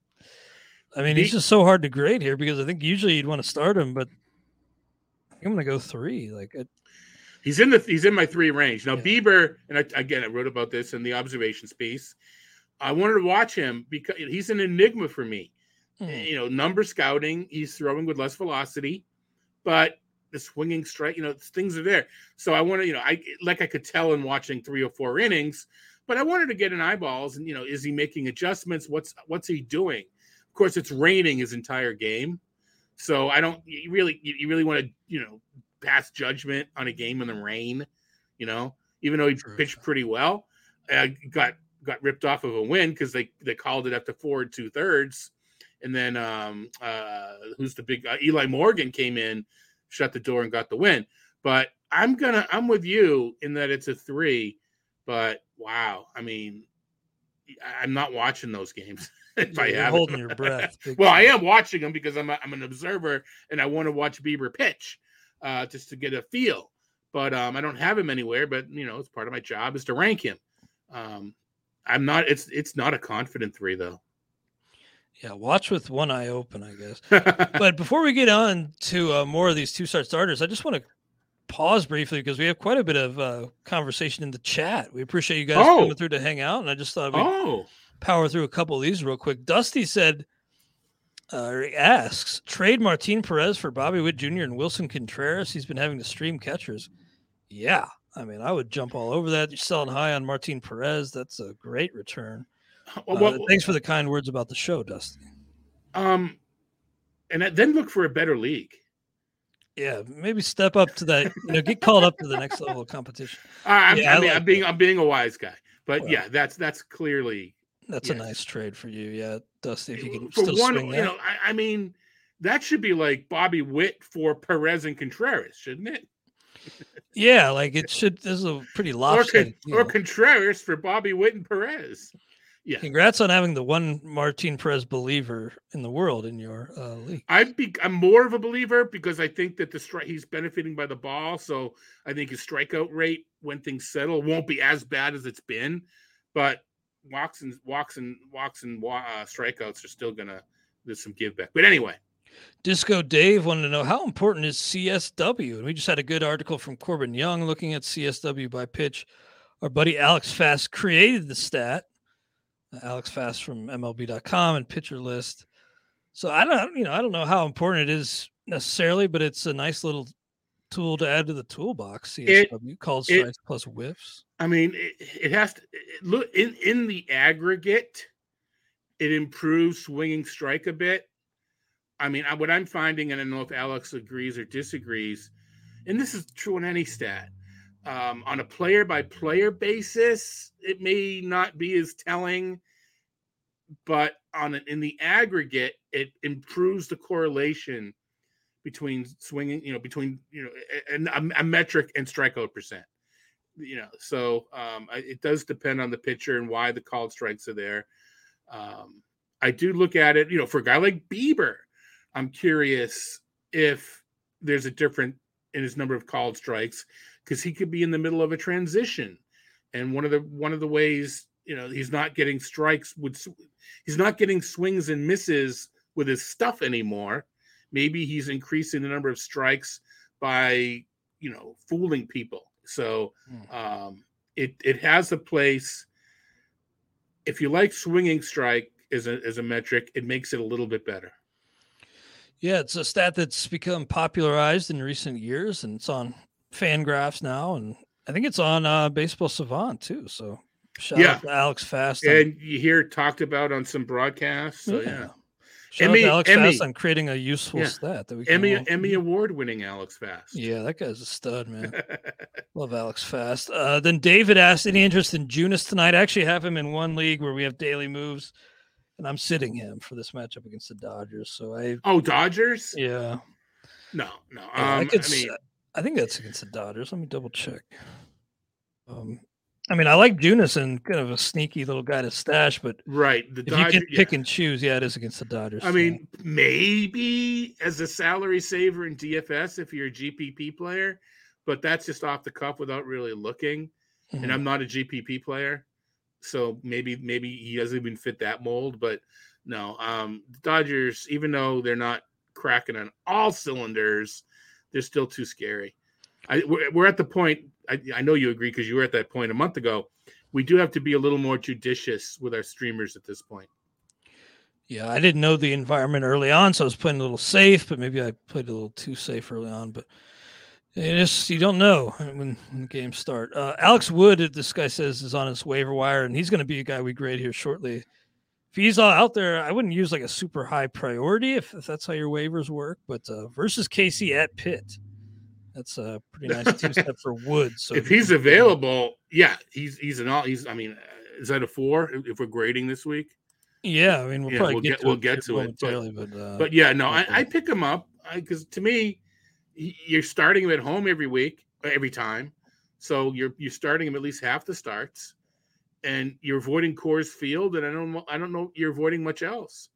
I mean, he's just so hard to grade here because I think usually you'd want to start him, but I'm going to go three. Like it, He's in the he's in my three range now. Yeah. Bieber, and I, again, I wrote about this in the observations piece. I wanted to watch him because he's an enigma for me. Hmm. You know, number scouting, he's throwing with less velocity, but the swinging strike, you know, things are there. So I want to, you know, I like I could tell in watching three or four innings, but I wanted to get in eyeballs and, you know, is he making adjustments? What's what's he doing? Of course, it's raining his entire game, so I don't you really you really want to, you know, pass judgment on a game in the rain, you know, even though he True. pitched pretty well, uh, got got ripped off of a win because they, they called it after four and two thirds. And then um, uh, who's the big uh, Eli Morgan came in, shut the door and got the win. But I'm going to, I'm with you in that it's a three, but wow. I mean, I'm not watching those games. If yeah, I you're have holding your breath. Well, I am watching them because I'm a, I'm an observer and I want to watch Bieber pitch. Uh, just to get a feel, but um, I don't have him anywhere. But you know, it's part of my job is to rank him. Um, I'm not. It's it's not a confident three though. Yeah, watch with one eye open, I guess. But before we get on to uh, more of these two-start starters, I just want to pause briefly because we have quite a bit of uh, conversation in the chat. We appreciate you guys oh. coming through to hang out, and I just thought we'd oh. power through a couple of these real quick. Dusty said. Uh, he asks, trade Martin Perez for Bobby Witt Junior and Wilson Contreras. He's been having to stream catchers. Yeah, I mean, I would jump all over that. You're selling high on Martin Perez. That's a great return. Well, uh, well, thanks for the kind words about the show, Dusty. Um, and then look for a better league. Yeah, maybe step up to that. You know, get called up to the next level of competition. Uh, I'm, Yeah, I I mean, like I'm being that. I'm being a wise guy, but Well, yeah, that's that's clearly That's yes. a nice trade for you. Yeah, Dusty, if you can for still one. swing You that. know, I, I mean, that should be like Bobby Witt for Perez and Contreras, shouldn't it? Yeah, like it should. This is a pretty Or, lopsided Con- or deal. Contreras for Bobby Witt and Perez. Yeah, Congrats on having the one Martin Perez believer in the world in your uh, league. I'd be I'm more of a believer because I think that the strike he's benefiting by the ball, so I think his strikeout rate when things settle won't be as bad as it's been, but walks and walks and walks and uh, strikeouts are still gonna there's some give back. But anyway, Disco Dave wanted to know how important is C S W, and we just had a good article from Corbin Young looking at C S W by pitch. Our buddy Alex Fast created the stat. Alex Fast from M L B dot com and Pitcher List. So I don't, you know, I don't know how important it is necessarily, but it's a nice little tool to add to the toolbox. C S W it, called strikes it, plus whiffs. I mean, it, it has to it, look in in the aggregate. It improves swinging strike a bit. I mean, I, what I'm finding, and I don't know if Alex agrees or disagrees, and this is true in any stat. Um, on a player-by-player basis, it may not be as telling, but on an, in the aggregate, it improves the correlation between swinging, you know, between you know a, a metric and strikeout percent. You know, so um, it does depend on the pitcher and why the called strikes are there. Um, I do look at it, you know, for a guy like Bieber, I'm curious if there's a difference in his number of called strikes, because he could be in the middle of a transition, and one of the one of the ways, you know, he's not getting strikes with he's not getting swings and misses with his stuff anymore. Maybe he's increasing the number of strikes by, you know, fooling people. So um, it it has a place. If you like swinging strike as a as a metric, it makes it a little bit better. Yeah, it's a stat that's become popularized in recent years, and it's on Fangraphs now, and I think it's on uh, Baseball Savant too. So shout yeah. out to Alex Fast. And on, you hear it talked about on some broadcasts. So yeah. yeah. Shout Emmy, out to Alex Emmy. Fast on creating a useful yeah. stat that we can Emmy all... Emmy award winning Alex Fast. Yeah, that guy's a stud, man. Love Alex Fast. Uh, then David asked, any interest in Junis tonight? I actually have him in one league where we have daily moves, and I'm sitting him for this matchup against the Dodgers. So I oh Dodgers, yeah, no, no. Um, yeah, I, could, I mean, I think that's against the Dodgers. Let me double check. Um, I mean, I like Junis and kind of a sneaky little guy to stash, but right, the if Dodgers, you can pick yeah. and choose, yeah, it is against the Dodgers. I mean, so. Maybe as a salary saver in D F S if you're a G P P player, but that's just off the cuff without really looking. Mm-hmm. And I'm not a G P P player, so maybe maybe he doesn't even fit that mold. But no, um, the Dodgers, even though they're not cracking on all cylinders, they're still too scary. I, we're, we're at the point. I, I know you agree because you were at that point a month ago. We do have to be a little more judicious with our streamers at this point. Yeah, I didn't know the environment early on, so I was playing a little safe, but maybe I played a little too safe early on. But it just, you don't know when, when the games start. Uh, Alex Wood, this guy says, is on his waiver wire, and he's going to be a guy we grade here shortly. If he's out there, I wouldn't use like a super high priority if, if that's how your waivers work. But uh, versus Casey at Pitt. That's a pretty nice two-step for Wood. So if he's available, yeah, he's he's an all. He's I mean, is that a four if we're grading this week? Yeah, I mean, we'll yeah, probably we'll get, get to we'll it get to it, but, but, uh, but yeah, no, I, I pick him up because to me, you're starting him at home every week, every time, so you're you're starting him at least half the starts, and you're avoiding Coors Field, and I don't I don't know you're avoiding much else.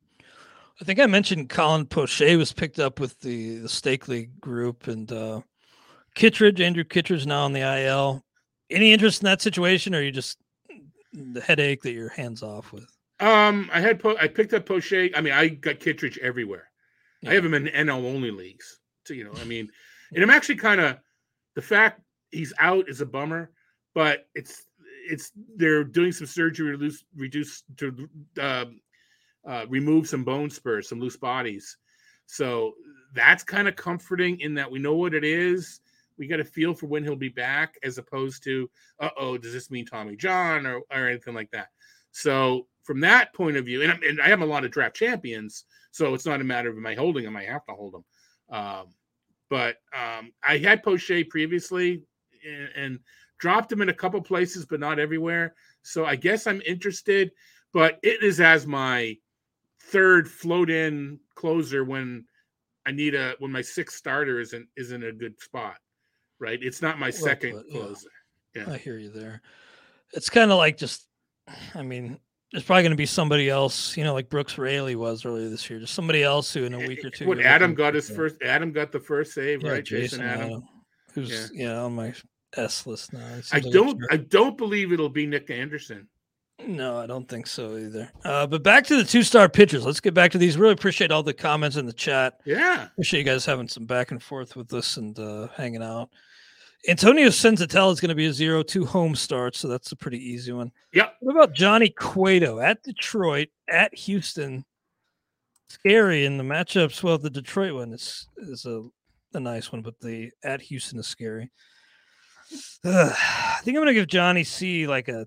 I think I mentioned Colin Poche was picked up with the, the Stake League group, and uh, Kittredge, Andrew Kittredge now on the I L. Any interest in that situation, or are you just the headache that you're hands off with? Um, I had po- I picked up Poche. I mean, I got Kittredge everywhere. Yeah. I have him in N L only leagues. So, you know, I mean, and I'm actually kind of the fact he's out is a bummer, but it's it's they're doing some surgery to reduce, reduce to uh, uh, remove some bone spurs, some loose bodies. So that's kind of comforting in that we know what it is. We got a feel for when he'll be back, as opposed to, uh oh, does this mean Tommy John or or anything like that? So from that point of view, and, and I have a lot of draft champions, so it's not a matter of am I holding them, I have to hold them. Um, But um, I had Poche previously and, and dropped him in a couple places, but not everywhere. So I guess I'm interested, but it is as my third float in closer when I need a when my sixth starter isn't isn't a good spot, right? It's not my well, second but, closer. Yeah. yeah, I hear you there. It's kind of like just, I mean, there's probably going to be somebody else, you know, like Brooks Raley was earlier this year. Just somebody else who in a week or two. What Adam got his first. Adam got the first save, yeah, right? Jason, Jason Adam, Adam, who's yeah. yeah on my S list now. I like don't. I don't believe it'll be Nick Anderson. No, I don't think so either. Uh, but back to the two-star pitchers. Let's get back to these. Really appreciate all the comments in the chat. Yeah, appreciate you guys having some back and forth with us and uh, hanging out. Antonio Senzatella is going to be a zero two home start, so that's a pretty easy one. Yep. What about Johnny Cueto at Detroit, at Houston? Scary in the matchups. Well, the Detroit one is is a, a nice one, but the at Houston is scary. Uh, I think I'm going to give Johnny C like a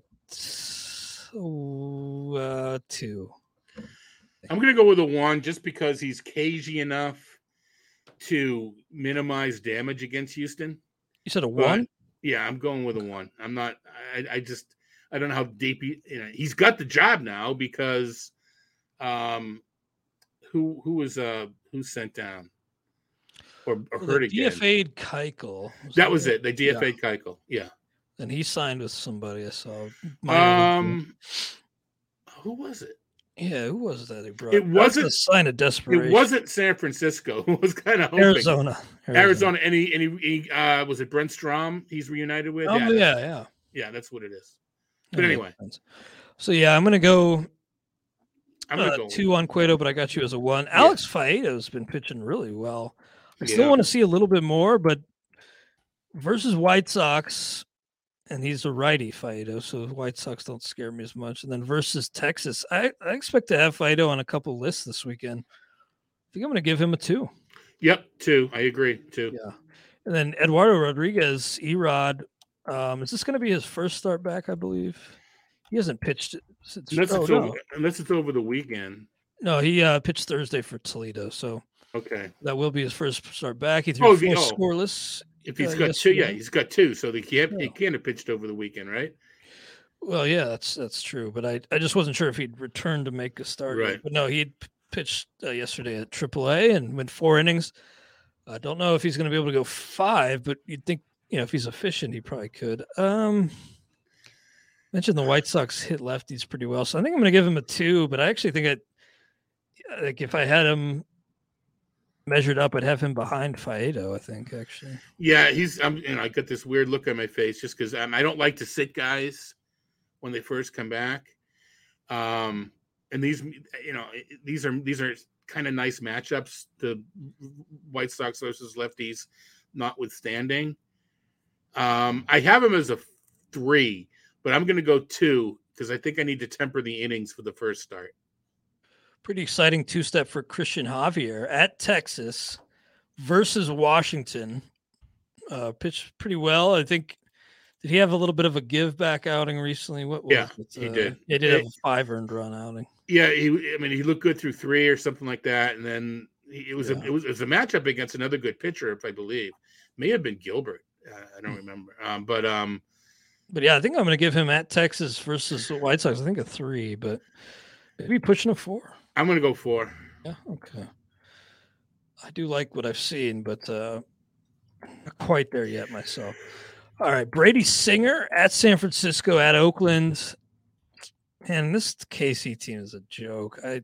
uh, two. I'm going to go with a one just because he's cagey enough to minimize damage against Houston. You said a one? But, yeah, I'm going with a one. I'm not. I, I just. I don't know how deep he. You know, he's got the job now because, um, who who was uh who sent down or, or well, hurt again? D F A'd Keuchel. Was that was it. They D F A'd yeah. Keuchel. Yeah. And he signed with somebody. I saw. Um, who was it? Yeah, who was that? He brought. It wasn't a sign of desperation. It wasn't San Francisco. It was kind of hoping. Arizona. Arizona. Arizona. And he, and he, he uh, was it Brent Strom? He's reunited with. Oh yeah, yeah, yeah. Yeah, that's what it is. But that anyway. So yeah, I'm gonna go. I'm gonna uh, go two on Cueto, but I got you as a one. Yeah. Alex Faedo's been pitching really well. I still yeah. want to see a little bit more, but versus White Sox. And he's a righty, Faedo, so White Sox don't scare me as much. And then versus Texas, I, I expect to have Faedo on a couple lists this weekend. I think I'm going to give him a two. Yep, two. I agree, two. Yeah. And then Eduardo Rodriguez, E-Rod, um, is this going to be his first start back, I believe? He hasn't pitched since unless, oh, it's, no. over, unless it's over the weekend. No, he uh, pitched Thursday for Toledo, so okay, that will be his first start back. He threw oh, four oh. scoreless. If he's uh, got two, yeah, he's got two, so they can't yeah. he can't have pitched over the weekend, right? Well, yeah, that's that's true, but I, I just wasn't sure if he'd returned to make a start. Right. But no, he pitched uh, yesterday at triple A and went four innings. I don't know if he's going to be able to go five, but you'd think, you know, if he's efficient, he probably could. Um, mentioned the White Sox hit lefties pretty well, so I think I'm going to give him a two. But I actually think I like if I had him measured up, I'd have him behind Faedo, I think, actually. Yeah, he's I'm you know, I got this weird look on my face just because um, I don't like to sit guys when they first come back. Um, and these you know, these are these are kind of nice matchups, the White Sox versus lefties notwithstanding. Um, I have him as a three, but I'm gonna go two because I think I need to temper the innings for the first start. Pretty exciting two-step for Christian Javier at Texas versus Washington. Uh, pitched pretty well. I think, did he have a little bit of a give-back outing recently? What was yeah, it? he uh, did. He did have a five earned run outing. Yeah, he. I mean, he looked good through three or something like that, and then he, it was yeah. a it was it was a matchup against another good pitcher, if I believe, may have been Gilbert. Uh, I don't remember, um, but um, but yeah, I think I'm going to give him at Texas versus the White Sox. I think a three, but maybe pushing a four. I'm going to go four. Yeah, okay. I do like what I've seen, but uh, not quite there yet myself. All right, Brady Singer at San Francisco, at Oakland. Man, this K C team is a joke. I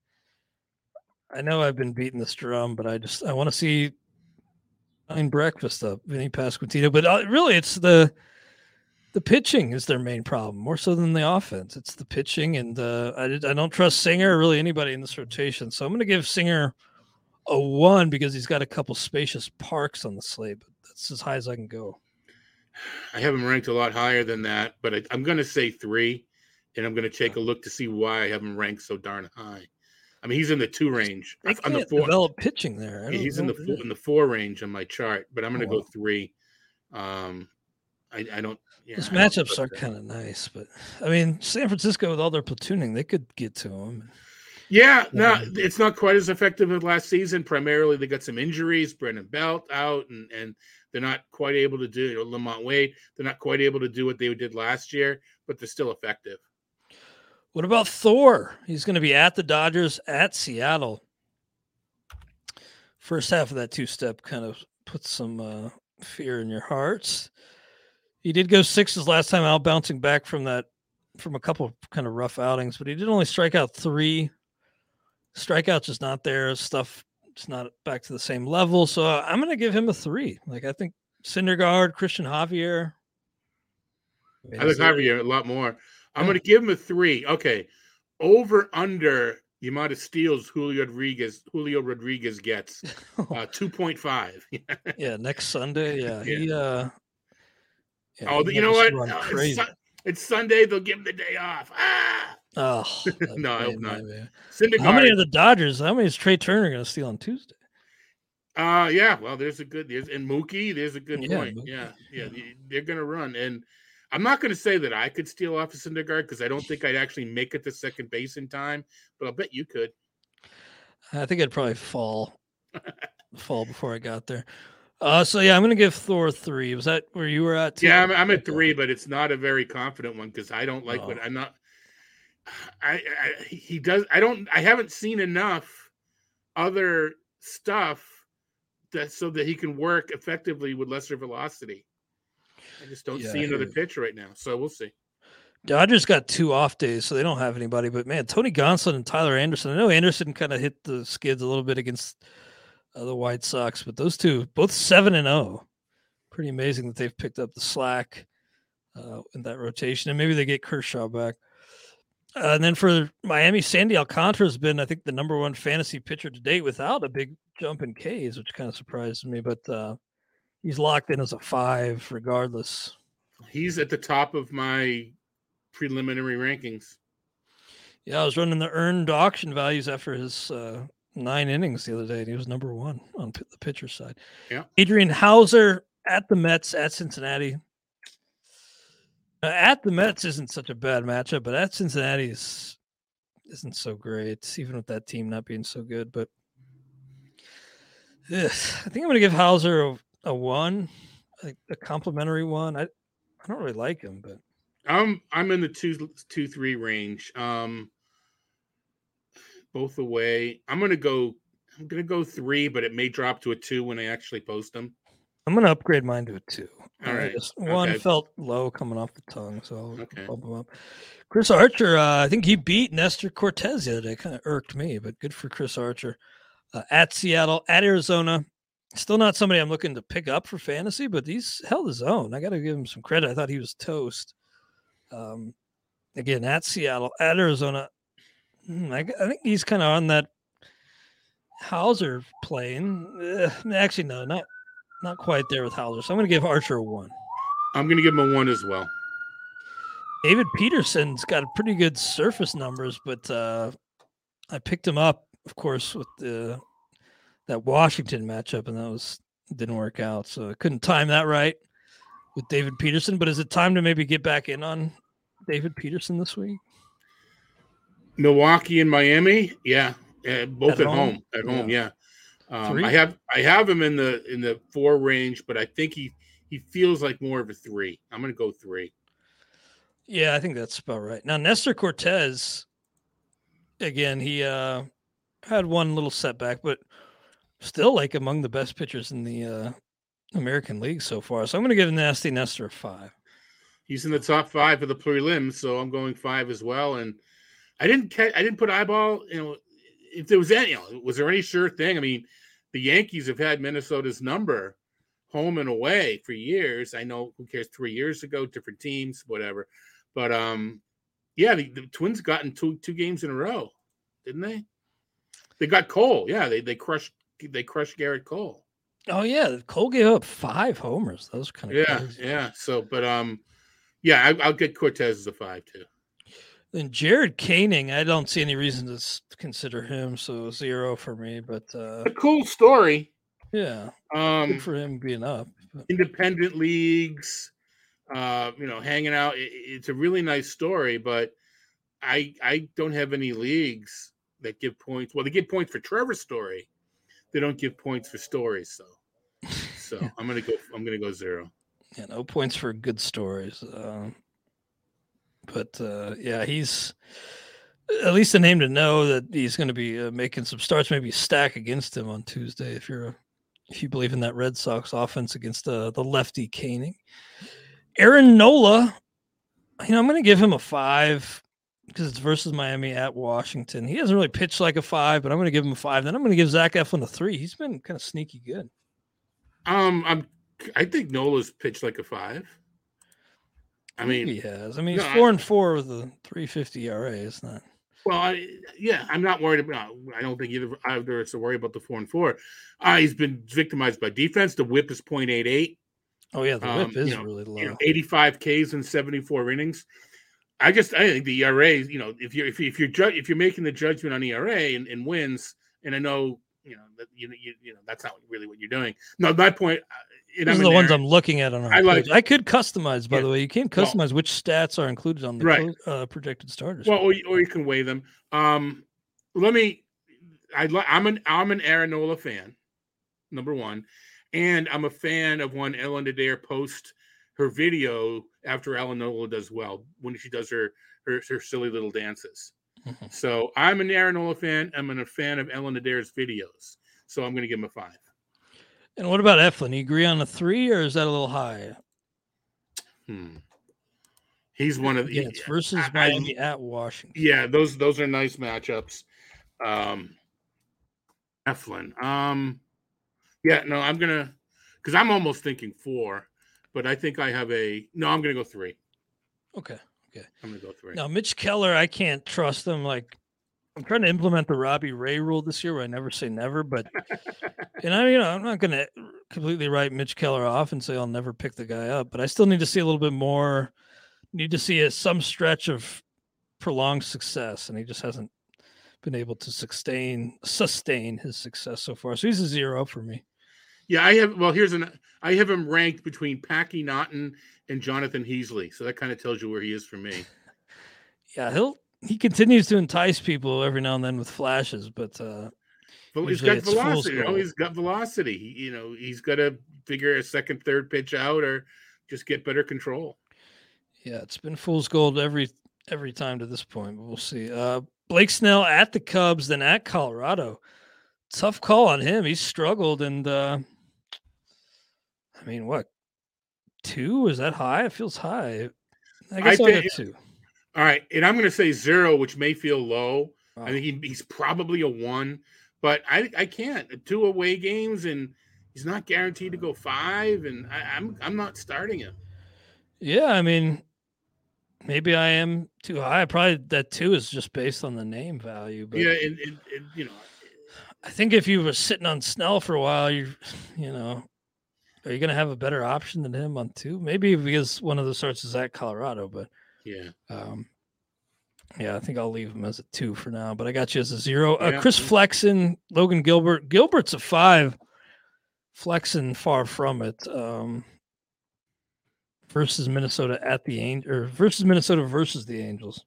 I know I've been beating this drum, but I just I want to see fine breakfast up Vinny Pasquantino. But uh, really, it's the the pitching is their main problem, more so than the offense. It's the pitching, and uh, I, I don't trust Singer or really anybody in this rotation. So I'm going to give Singer a one because he's got a couple spacious parks on the slate, but that's as high as I can go. I have him ranked a lot higher than that, but I, I'm going to say three, and I'm going to take a look to see why I have him ranked so darn high. I mean, he's in the two range. They on can't the four. develop pitching there. Yeah, he's in the four, in the four range on my chart, but I'm going to oh, go three. Um, I, I don't. Yeah, Those matchups are kind of nice, but I mean, San Francisco with all their platooning, they could get to him. Yeah, no, it's not quite as effective as last season. Primarily, they got some injuries. Brendan Belt out, and and they're not quite able to do, you know, Lamont Wade. They're not quite able to do what they did last year, but they're still effective. What about Thor? He's going to be at the Dodgers, at Seattle. First half of that two-step kind of puts some uh, fear in your hearts. He did go sixes last time out, bouncing back from that, from a couple of kind of rough outings, but he did only strike out three. Strikeouts just not there. Stuff just not back to the same level. So uh, I'm going to give him a three. Like, I think Syndergaard, Christian Javier. I, mean, I like Javier a lot more. I'm yeah. going to give him a three. Okay. Over under the amount of steals Julio Rodriguez Julio Rodriguez gets, uh, two point five. Yeah, next Sunday. Yeah, yeah. He, uh, yeah, oh, you know what? Uh, it's, su- it's Sunday. They'll give him the day off. Ah! Oh, no, I hope not. How many of the Dodgers? How many is Trey Turner going to steal on Tuesday? Uh yeah. Well, there's a good. There's and Mookie. There's a good yeah, point. Mookie. Yeah, yeah. They're going to run, and I'm not going to say that I could steal off of Syndergaard because I don't think I'd actually make it to second base in time, but I'll bet you could. I think I'd probably fall, fall before I got there. Uh, so yeah, I'm going to give Thor three. Was that where you were at? Too? Yeah, I'm, I'm at three, but it's not a very confident one because I don't like oh. what I'm not. I, I he does. I don't. I haven't seen enough other stuff that so that he can work effectively with lesser velocity. I just don't yeah, see another pitch right now, so we'll see. Dodgers got two off days, so they don't have anybody. But, man, Tony Gonsolin and Tyler Anderson. I know Anderson kind of hit the skids a little bit against uh, the White Sox, but those two, both seven and oh. Pretty amazing that they've picked up the slack uh, in that rotation. And maybe they get Kershaw back. Uh, and then for Miami, Sandy Alcantara has been, I think, the number one fantasy pitcher to date without a big jump in Ks, which kind of surprised me. But uh, he's locked in as a five regardless. He's at the top of my preliminary rankings. Yeah, I was running the earned auction values after his uh, nine innings the other day, and he was number one on p- the pitcher side. Yeah. Adrian Hauser at the Mets, at Cincinnati. Uh, at the Mets isn't such a bad matchup, but at Cincinnati is, isn't so great, even with that team not being so good. But ugh, I think I'm going to give Hauser a, a one, a, a complimentary one. I I don't really like him, but I'm I'm in the two two three range. Um, both away. I'm gonna go. I'm gonna go three, but it may drop to a two when I actually post them. I'm gonna upgrade mine to a two. All right. Just one okay. felt low coming off the tongue, so I'll okay. bump him up. Chris Archer, uh, I think he beat Nestor Cortez the other day. Kind of irked me, but good for Chris Archer. Uh, at Seattle, at Arizona. Still not somebody I'm looking to pick up for fantasy, but he's held his own. I got to give him some credit. I thought he was toast. Um, again, at Seattle, at Arizona. I, I think he's kind of on that Hauser plane. Uh, actually, no, not not quite there with Hauser. So I'm going to give Archer a one. I'm going to give him a one as well. David Peterson's got pretty good surface numbers, but uh, I picked him up, of course, with the that Washington matchup, and that was didn't work out. So I couldn't time that right with David Peterson. But is it time to maybe get back in on David Peterson this week? Milwaukee and Miami, yeah, uh, both at, at home? home. At home, yeah. yeah. Um, I have I have him in the in the four range, but I think he he feels like more of a three. I'm going to go three. Yeah, I think that's about right. Now Nestor Cortez, again, he uh, had one little setback, but still like among the best pitchers in the uh, American League so far. So I'm going to give Nasty Nestor a five. He's in the top five of the prelims, so I'm going five as well. And I didn't catch, I didn't put eyeball, you know, if there was any, you know, was there any sure thing? I mean, the Yankees have had Minnesota's number home and away for years. I know, who cares, three years ago, different teams, whatever. But um, yeah, the, the Twins got in two two games in a row, didn't they? They got Cole. Yeah, they they crushed they crushed Garrett Cole. Oh yeah, Cole gave up five homers. That was kind of yeah, crazy. yeah. So, but um, yeah, I, I'll get Cortez as a five too. Then Jared Koenig, I don't see any reason to s- consider him, so zero for me. But uh, a cool story. Yeah, um, good for him being up. But. Independent leagues, uh, you know, hanging out. It, it's a really nice story, but I I don't have any leagues that give points. Well, they give points for Trevor's story. They don't give points for stories. So, so I'm gonna go. I'm gonna go zero. Yeah, no points for good stories. Um, but uh, yeah, he's at least a name to know that he's going to be uh, making some starts. Maybe stack against him on Tuesday if you're a, if you believe in that Red Sox offense against uh, the lefty Koenig. Aaron Nola, you know, I'm going to give him a five because it's versus Miami at Washington. He hasn't really pitched like a five, but I'm going to give him a five. Then I'm going to give Zach Eflin a three. He's been kind of sneaky good. Um, I'm. I think Nola's pitched like a five. I mean, he has. I mean, he's no, four I, and four with a three fifty E R A. It's not. Well, I, yeah, I'm not worried about. I don't think either either is to worry about the four and four. Uh, he's been victimized by defense. The WHIP is point eight eight. Oh yeah, the um, WHIP is you know, really low. You know, eighty-five Ks in seventy-four innings. I just I think the E R A, you know, if you're if you if you're ju- if you're making the judgment on E R A and, and wins, and I know you know that you, you you know that's not really what you're doing. No, my point. These are the ones I'm looking at on our I page. like, I could customize, by yeah, the way. You can customize well, which stats are included on the right. uh, projected starters. Well, or, or you can weigh them. Um, let me. I I'm an I'm an Aaron Nola fan, number one, and I'm a fan of when Ellen Adair posts her video after Ellen Nola does well when she does her her, her silly little dances. Mm-hmm. So I'm an Aaron Nola fan. I'm a fan of Ellen Adair's videos. So I'm going to give him a five. And what about Eflin? You agree on a three, or is that a little high? Hmm. He's one of the. Yeah, it's versus I, Miami I, at Washington. Yeah, those those are nice matchups. Um, Eflin. Um, yeah, no, I'm gonna because I'm almost thinking four, but I think I have a no. I'm gonna go three. Okay. Okay. I'm gonna go three. Now Mitch Keller, I can't trust him. Like I'm trying to implement the Robbie Ray rule this year, where I never say never. But and I, you know, I'm not gonna completely write Mitch Keller off and say I'll never pick the guy up. But I still need to see a little bit more. Need to see a, some stretch of prolonged success, and he just hasn't been able to sustain sustain his success so far. So he's a zero for me. Yeah, I have. Well, here's an. I have him ranked between Packy Naughton and Jonathan Heasley, so that kind of tells you where he is for me. Yeah, he'll he continues to entice people every now and then with flashes, but uh, well, he's got velocity. You know, he's got velocity. He, you know, he's got to figure a second, third pitch out, or just get better control. Yeah, it's been fool's gold every every time to this point, but we'll see. Uh, Blake Snell at the Cubs, then at Colorado. Tough call on him. He's struggled, and uh, I mean, what two is that high? It feels high. I guess I I'll get two. All right, and I'm going to say zero, which may feel low. Oh. I think he, he's probably a one, but I I can't two away games, and he's not guaranteed to go five, and I, I'm I'm not starting him. Yeah, I mean. Maybe I am too high. Probably that two is just based on the name value. But yeah, and, and, and you know, I think if you were sitting on Snell for a while, you you know, are you going to have a better option than him on two? Maybe because one of the starts is at Colorado, but yeah, um, yeah, I think I'll leave him as a two for now. But I got you as a zero. Yeah. Uh, Chris Flexen, Logan Gilbert. Gilbert's a five. Flexen far from it. Um, versus Minnesota at the Angels, or versus Minnesota versus the Angels.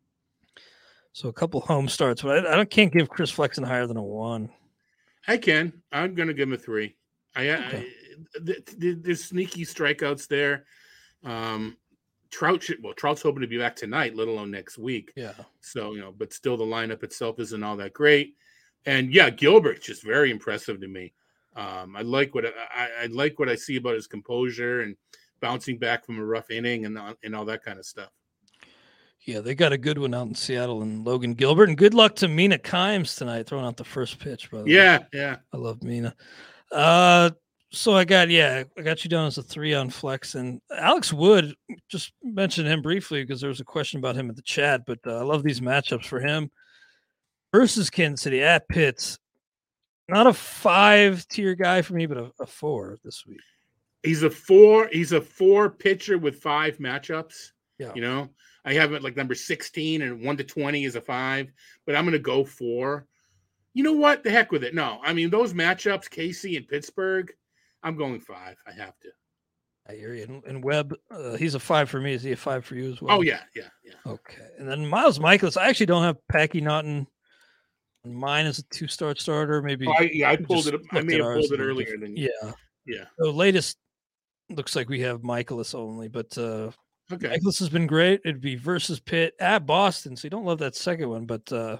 So a couple home starts, but I, I can't give Chris Flexen higher than a one. I can. I'm going to give him a three. I, okay. I the, the, there's sneaky strikeouts there. Um, Trout should, well, Trout's hoping to be back tonight, let alone next week. Yeah. So, you know, but still the lineup itself isn't all that great. And yeah, Gilbert's just very impressive to me. Um, I like what I, I like what I see about his composure and bouncing back from a rough inning and and all that kind of stuff. Yeah, they got a good one out in Seattle and Logan Gilbert. And good luck to Mina Kimes tonight, throwing out the first pitch, brother. Yeah, yeah. I love Mina. Uh, so I got, yeah, I got you down as a three on Flex. And Alex Wood, just mentioned him briefly because there was a question about him in the chat, but uh, I love these matchups for him. Versus Kansas City at Pitts. Not a five-tier guy for me, but a, a four this week. He's a four. He's a four pitcher with five matchups. Yeah. You know, I have it like number sixteen and one to twenty is a five, but I'm going to go four. You know what? The heck with it. No, I mean, those matchups, K C and Pittsburgh, I'm going five. I have to. I hear you. And, and Webb, uh, he's a five for me. Is he a five for you as well? Oh, yeah. Yeah. Yeah. Okay. And then Miles Michaelis, I actually don't have Packy Naughton Mine is a two-start starter. Maybe Oh, I, yeah, I we pulled just it. I looked may at have ours pulled a it little earlier different. than Yeah. yeah. The latest looks like we have Michaelis only, but uh, Okay. Michaelis has been great. It'd be versus Pitt at Boston, so you don't love that second one, but uh,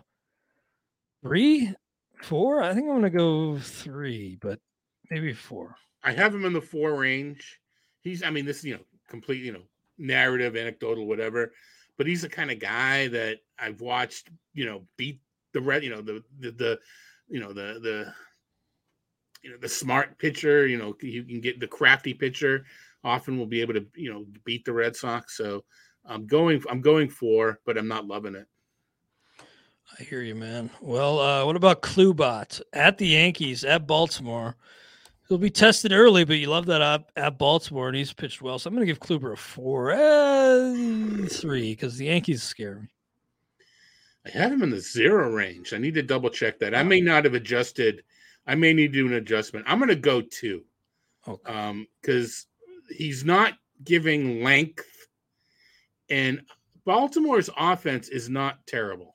three, four. I think I'm gonna go three, but maybe four. I have him in the four range. He's, I mean, this is, you know, complete, you know, narrative, anecdotal, whatever. But he's the kind of guy that I've watched, you know, beat the red, you know, the the, the you know, the the you know, the smart pitcher, you know, you can get the crafty pitcher often will be able to, you know, beat the Red Sox. So I'm going, I'm going for, but I'm not loving it. I hear you, man. Well, uh, what about Klubot at the Yankees at Baltimore? He'll be tested early, but you love that up at Baltimore, and he's pitched well. So I'm going to give Kluber a four, uh, three, because the Yankees scare me. I have him in the zero range. I need to double check that. I may not have adjusted. I may need to do an adjustment. I'm going to go two. Okay. Um, because he's not giving length, and Baltimore's offense is not terrible.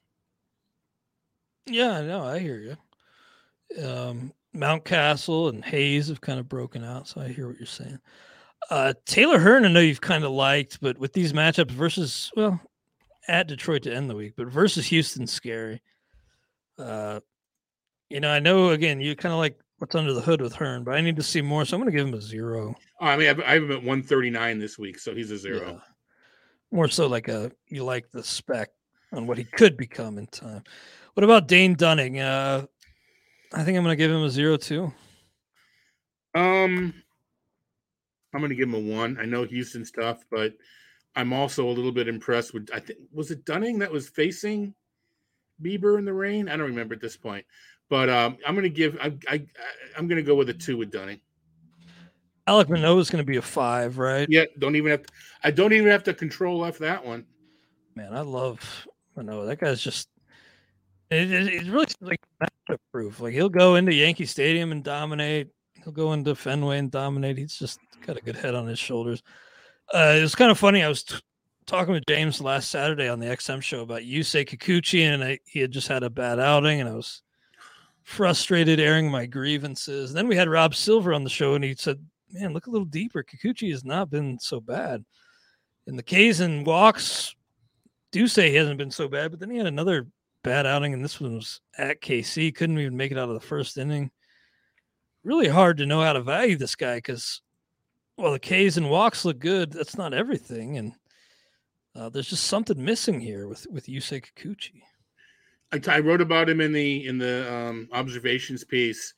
Yeah, no, I hear you. Um, Mountcastle and Hayes have kind of broken out, so I hear what you're saying. Uh, Taylor Hearn, I know you've kind of liked, but with these matchups versus, well, at Detroit to end the week, but versus Houston, scary. Uh, you know, I know, again, you kind of like what's under the hood with Hearn, but I need to see more, so I'm going to give him a zero. Oh, I mean, I have him at one thirty-nine this week, so he's a zero. Yeah. More so like a, you like the spec on what he could become in time. What about Dane Dunning? Uh, I think I'm going to give him a zero too. Um, I'm going to give him a one. I know Houston's tough, but I'm also a little bit impressed with, I think, was it Dunning that was facing Bieber in the rain? I don't remember at this point, but um, I'm going to give, I, I, I'm going to go with a two with Dunning. Alec Manoah is going to be a five, right? Yeah. Don't even have to, I don't even have to control F that one. Man, I love Manoah. That guy's just, it, it, it's really like matchup proof. Like he'll go into Yankee Stadium and dominate. He'll go into Fenway and dominate. He's just got a good head on his shoulders. Uh, it was kind of funny. I was t- talking with James last Saturday on the X M show about Yusei Kikuchi, and I, he had just had a bad outing, and I was frustrated airing my grievances. And then we had Rob Silver on the show, and he said, man, look a little deeper. Kikuchi has not been so bad. And the K's and walks do say he hasn't been so bad, but then he had another bad outing, and this one was at K C. Couldn't even make it out of the first inning. Really hard to know how to value this guy because, well, the K's and walks look good. That's not everything, and uh, there's just something missing here with with Yusei Kikuchi. I, I wrote about him in the in the um, observations piece.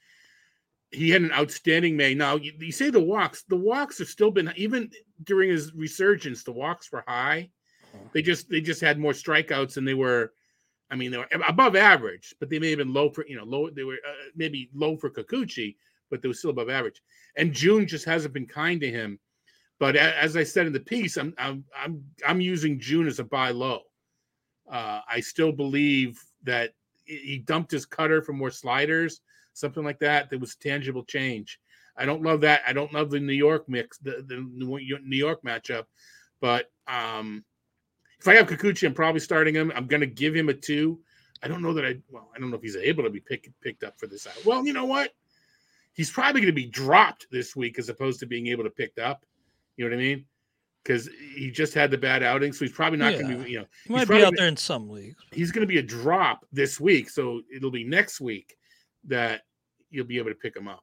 He had an outstanding May. Now you, you say the walks. The walks have still been, even during his resurgence, the walks were high. They just they just had more strikeouts, and they were, I mean, they were above average, but they may have been low for, you know, low. They were uh, maybe low for Kikuchi, but they were still above average. And June just hasn't been kind to him. But as I said in the piece, I'm I'm I'm I'm using June as a buy low. Uh, I still believe that he dumped his cutter for more sliders, something like that. There was tangible change. I don't love that. I don't love the New York mix, the, the New York matchup. But um, if I have Kikuchi, I'm probably starting him. I'm going to give him a two. I don't know that I. Well, I don't know if he's able to be pick, picked up for this out. Well, you know what? He's probably going to be dropped this week as opposed to being able to pick up. You know what I mean? Because he just had the bad outing, so he's probably not yeah. going to be, you know, he might be out there in some leagues. He's going to be a drop this week, so it'll be next week that you'll be able to pick him up.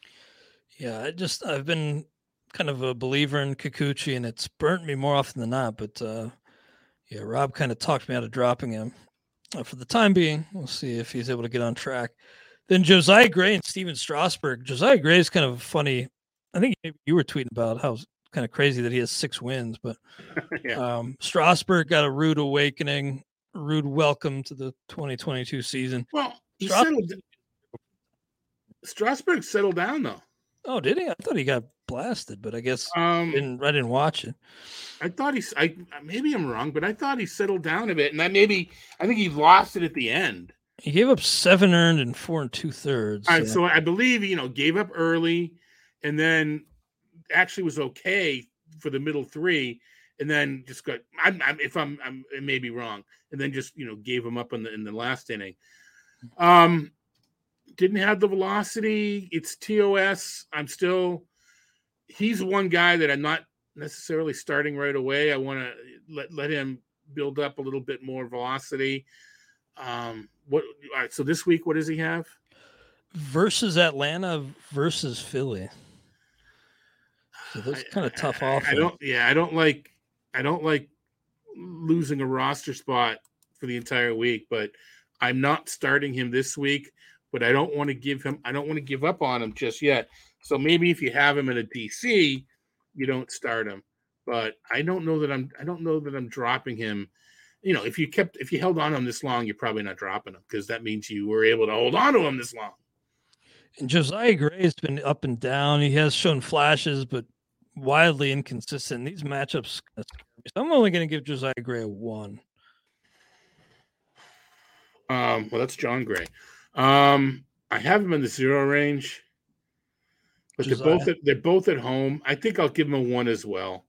Yeah, I just I've been kind of a believer in Kikuchi, and it's burnt me more often than not. But uh, yeah, Rob kind of talked me out of dropping him uh, for the time being. We'll see if he's able to get on track. Then Josiah Gray and Steven Strasburg. Josiah Gray is kind of funny. I think you were tweeting about how kind of crazy that he has six wins, but yeah. um, Strasburg got a rude awakening, rude welcome to the twenty twenty-two season. Well, he Strasburg, settled, Strasburg settled down though. Oh, did he? I thought he got blasted, but I guess um, I didn't. I didn't watch it. I thought he's. I maybe I'm wrong, but I thought he settled down a bit, and I maybe I think he lost it at the end. He gave up seven earned and four and two thirds. All right, so. so I believe you know gave up early, and then actually was okay for the middle three, and then just got. I'm, I'm if I'm, I'm it may be wrong, and then just you know gave him up in the in the last inning. Um, didn't have the velocity. It's T O S. I'm still. He's one guy that I'm not necessarily starting right away. I want to let let him build up a little bit more velocity. Um, what? All right. So this week, what does he have? Versus Atlanta versus Philly. So those kind of tough off. I don't. Yeah, I don't like. I don't like losing a roster spot for the entire week, but I'm not starting him this week. But I don't want to give him. I don't want to give up on him just yet. So maybe if you have him in a D C, you don't start him. But I don't know that I'm. I don't know that I'm dropping him. You know, if you kept, if you held on to him this long, you're probably not dropping him because that means you were able to hold on to him this long. And Josiah Gray has been up and down. He has shown flashes, but wildly inconsistent. These matchups, so I'm only going to give Josiah Gray a one. Um, well, that's John Gray. Um, I have him in the zero range, but Josiah. they're both at, they're both at home. I think I'll give him a one as well.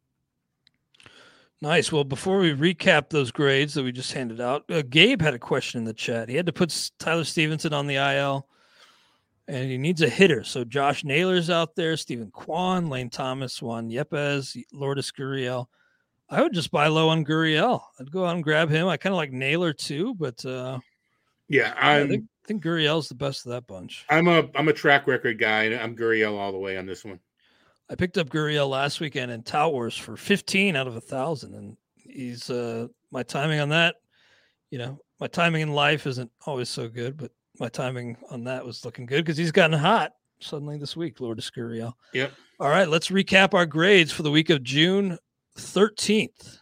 Nice. Well, before we recap those grades that we just handed out, uh, Gabe had a question in the chat. He had to put Tyler Stevenson on the I L. And he needs a hitter. So Josh Naylor's out there, Stephen Kwan, Lane Thomas, Juan Yepes, Lourdes Gurriel. I would just buy low on Gurriel. I'd go out and grab him. I kind of like Naylor too, but uh, yeah, I think, think Gurriel's the best of that bunch. I'm a I'm a track record guy, and I'm Gurriel all the way on this one. I picked up Gurriel last weekend in Tout Wars for fifteen out of a thousand, and he's uh, my timing on that. You know, my timing in life isn't always so good, but my timing on that was looking good because he's gotten hot suddenly this week, Lourdes Gurriel. Yep. All right, let's recap our grades for the week of June thirteenth,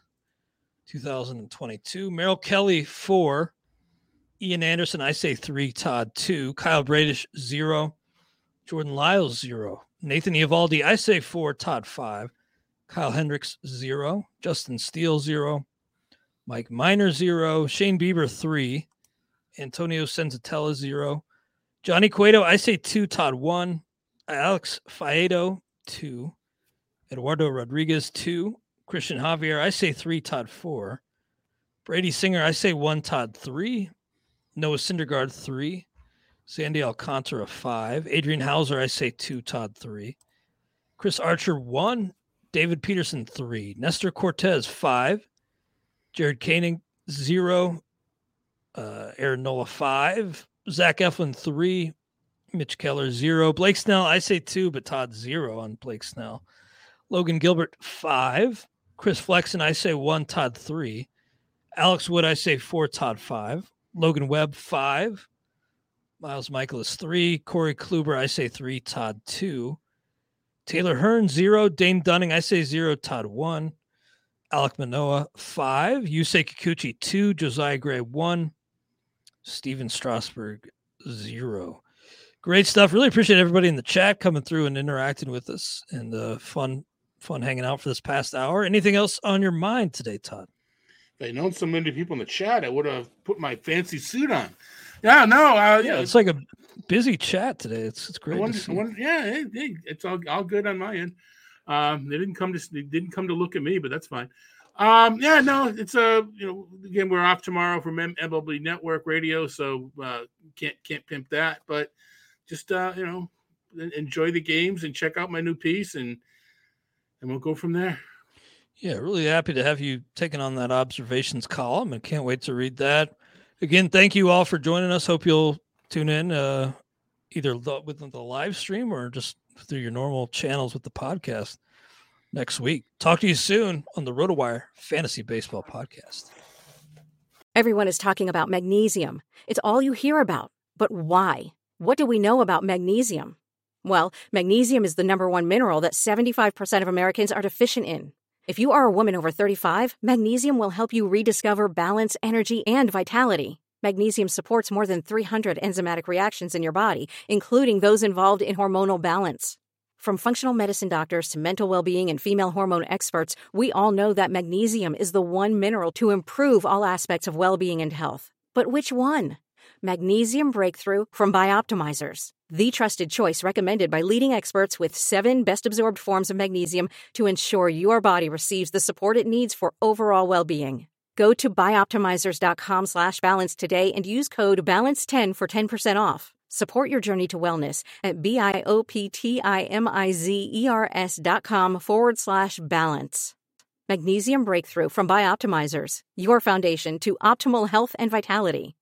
twenty twenty-two. Merrill Kelly, four. Ian Anderson, I say three. Todd, two. Kyle Bradish, zero. Jordan Lyles, zero. Nathan Eovaldi, I say four. Todd, five. Kyle Hendricks, zero. Justin Steele, zero. Mike Minor, zero. Shane Bieber, three. Antonio Senzatella, zero. Johnny Cueto, I say two. Todd, one. Alex Faedo, two. Eduardo Rodriguez, two. Christian Javier, I say three. Todd, four. Brady Singer, I say one. Todd, three. Noah Syndergaard, three. Sandy Alcantara, five. Adrian Hauser, I say two. Todd, three. Chris Archer, one. David Peterson, three. Nestor Cortez, five. Jared Koenig, zero. Uh, Aaron Nola, five. Zach Eflin, three. Mitch Keller, zero. Blake Snell, I say two, but Todd, zero on Blake Snell. Logan Gilbert, five. Chris Flexen, I say one. Todd, three. Alex Wood, I say four. Todd, five. Logan Webb, five. Miles Michaelis, three. Corey Kluber, I say three. Todd, two. Taylor Hearn, zero. Dane Dunning, I say zero. Todd, one. Alec Manoa, five. Yusei Kikuchi, two. Josiah Gray, one. Steven Strasburg, zero. Great stuff. Really appreciate everybody in the chat coming through and interacting with us, and uh, fun, fun hanging out for this past hour. Anything else on your mind today, Todd? If I'd known so many people in the chat, I would have put my fancy suit on. Yeah, no, uh, yeah, it's like a busy chat today. It's it's great. I wonder, to see. I wonder, yeah, hey, hey, it's all all good on my end. Um, they didn't come to they didn't come to look at me, but that's fine. Um, yeah, no, it's a uh, you know again we're off tomorrow from M L B Network Radio, so uh, can't can't pimp that. But just uh, you know enjoy the games and check out my new piece, and and we'll go from there. Yeah, really happy to have you taking on that observations column, and can't wait to read that. Again, thank you all for joining us. Hope you'll tune in uh, either within the live stream or just through your normal channels with the podcast next week. Talk to you soon on the RotoWire Fantasy Baseball Podcast. Everyone is talking about magnesium. It's all you hear about. But why? What do we know about magnesium? Well, magnesium is the number one mineral that seventy-five percent of Americans are deficient in. If you are a woman over thirty-five, magnesium will help you rediscover balance, energy, and vitality. Magnesium supports more than three hundred enzymatic reactions in your body, including those involved in hormonal balance. From functional medicine doctors to mental well-being and female hormone experts, we all know that magnesium is the one mineral to improve all aspects of well-being and health. But which one? Magnesium Breakthrough from Bioptimizers, the trusted choice recommended by leading experts with seven best-absorbed forms of magnesium to ensure your body receives the support it needs for overall well-being. Go to bioptimizers.com slash balance today and use code balance ten for ten percent off. Support your journey to wellness at B-I-O-P-T-I-M-I-Z-E-R-S dot com forward slash balance. Magnesium Breakthrough from Bioptimizers, your foundation to optimal health and vitality.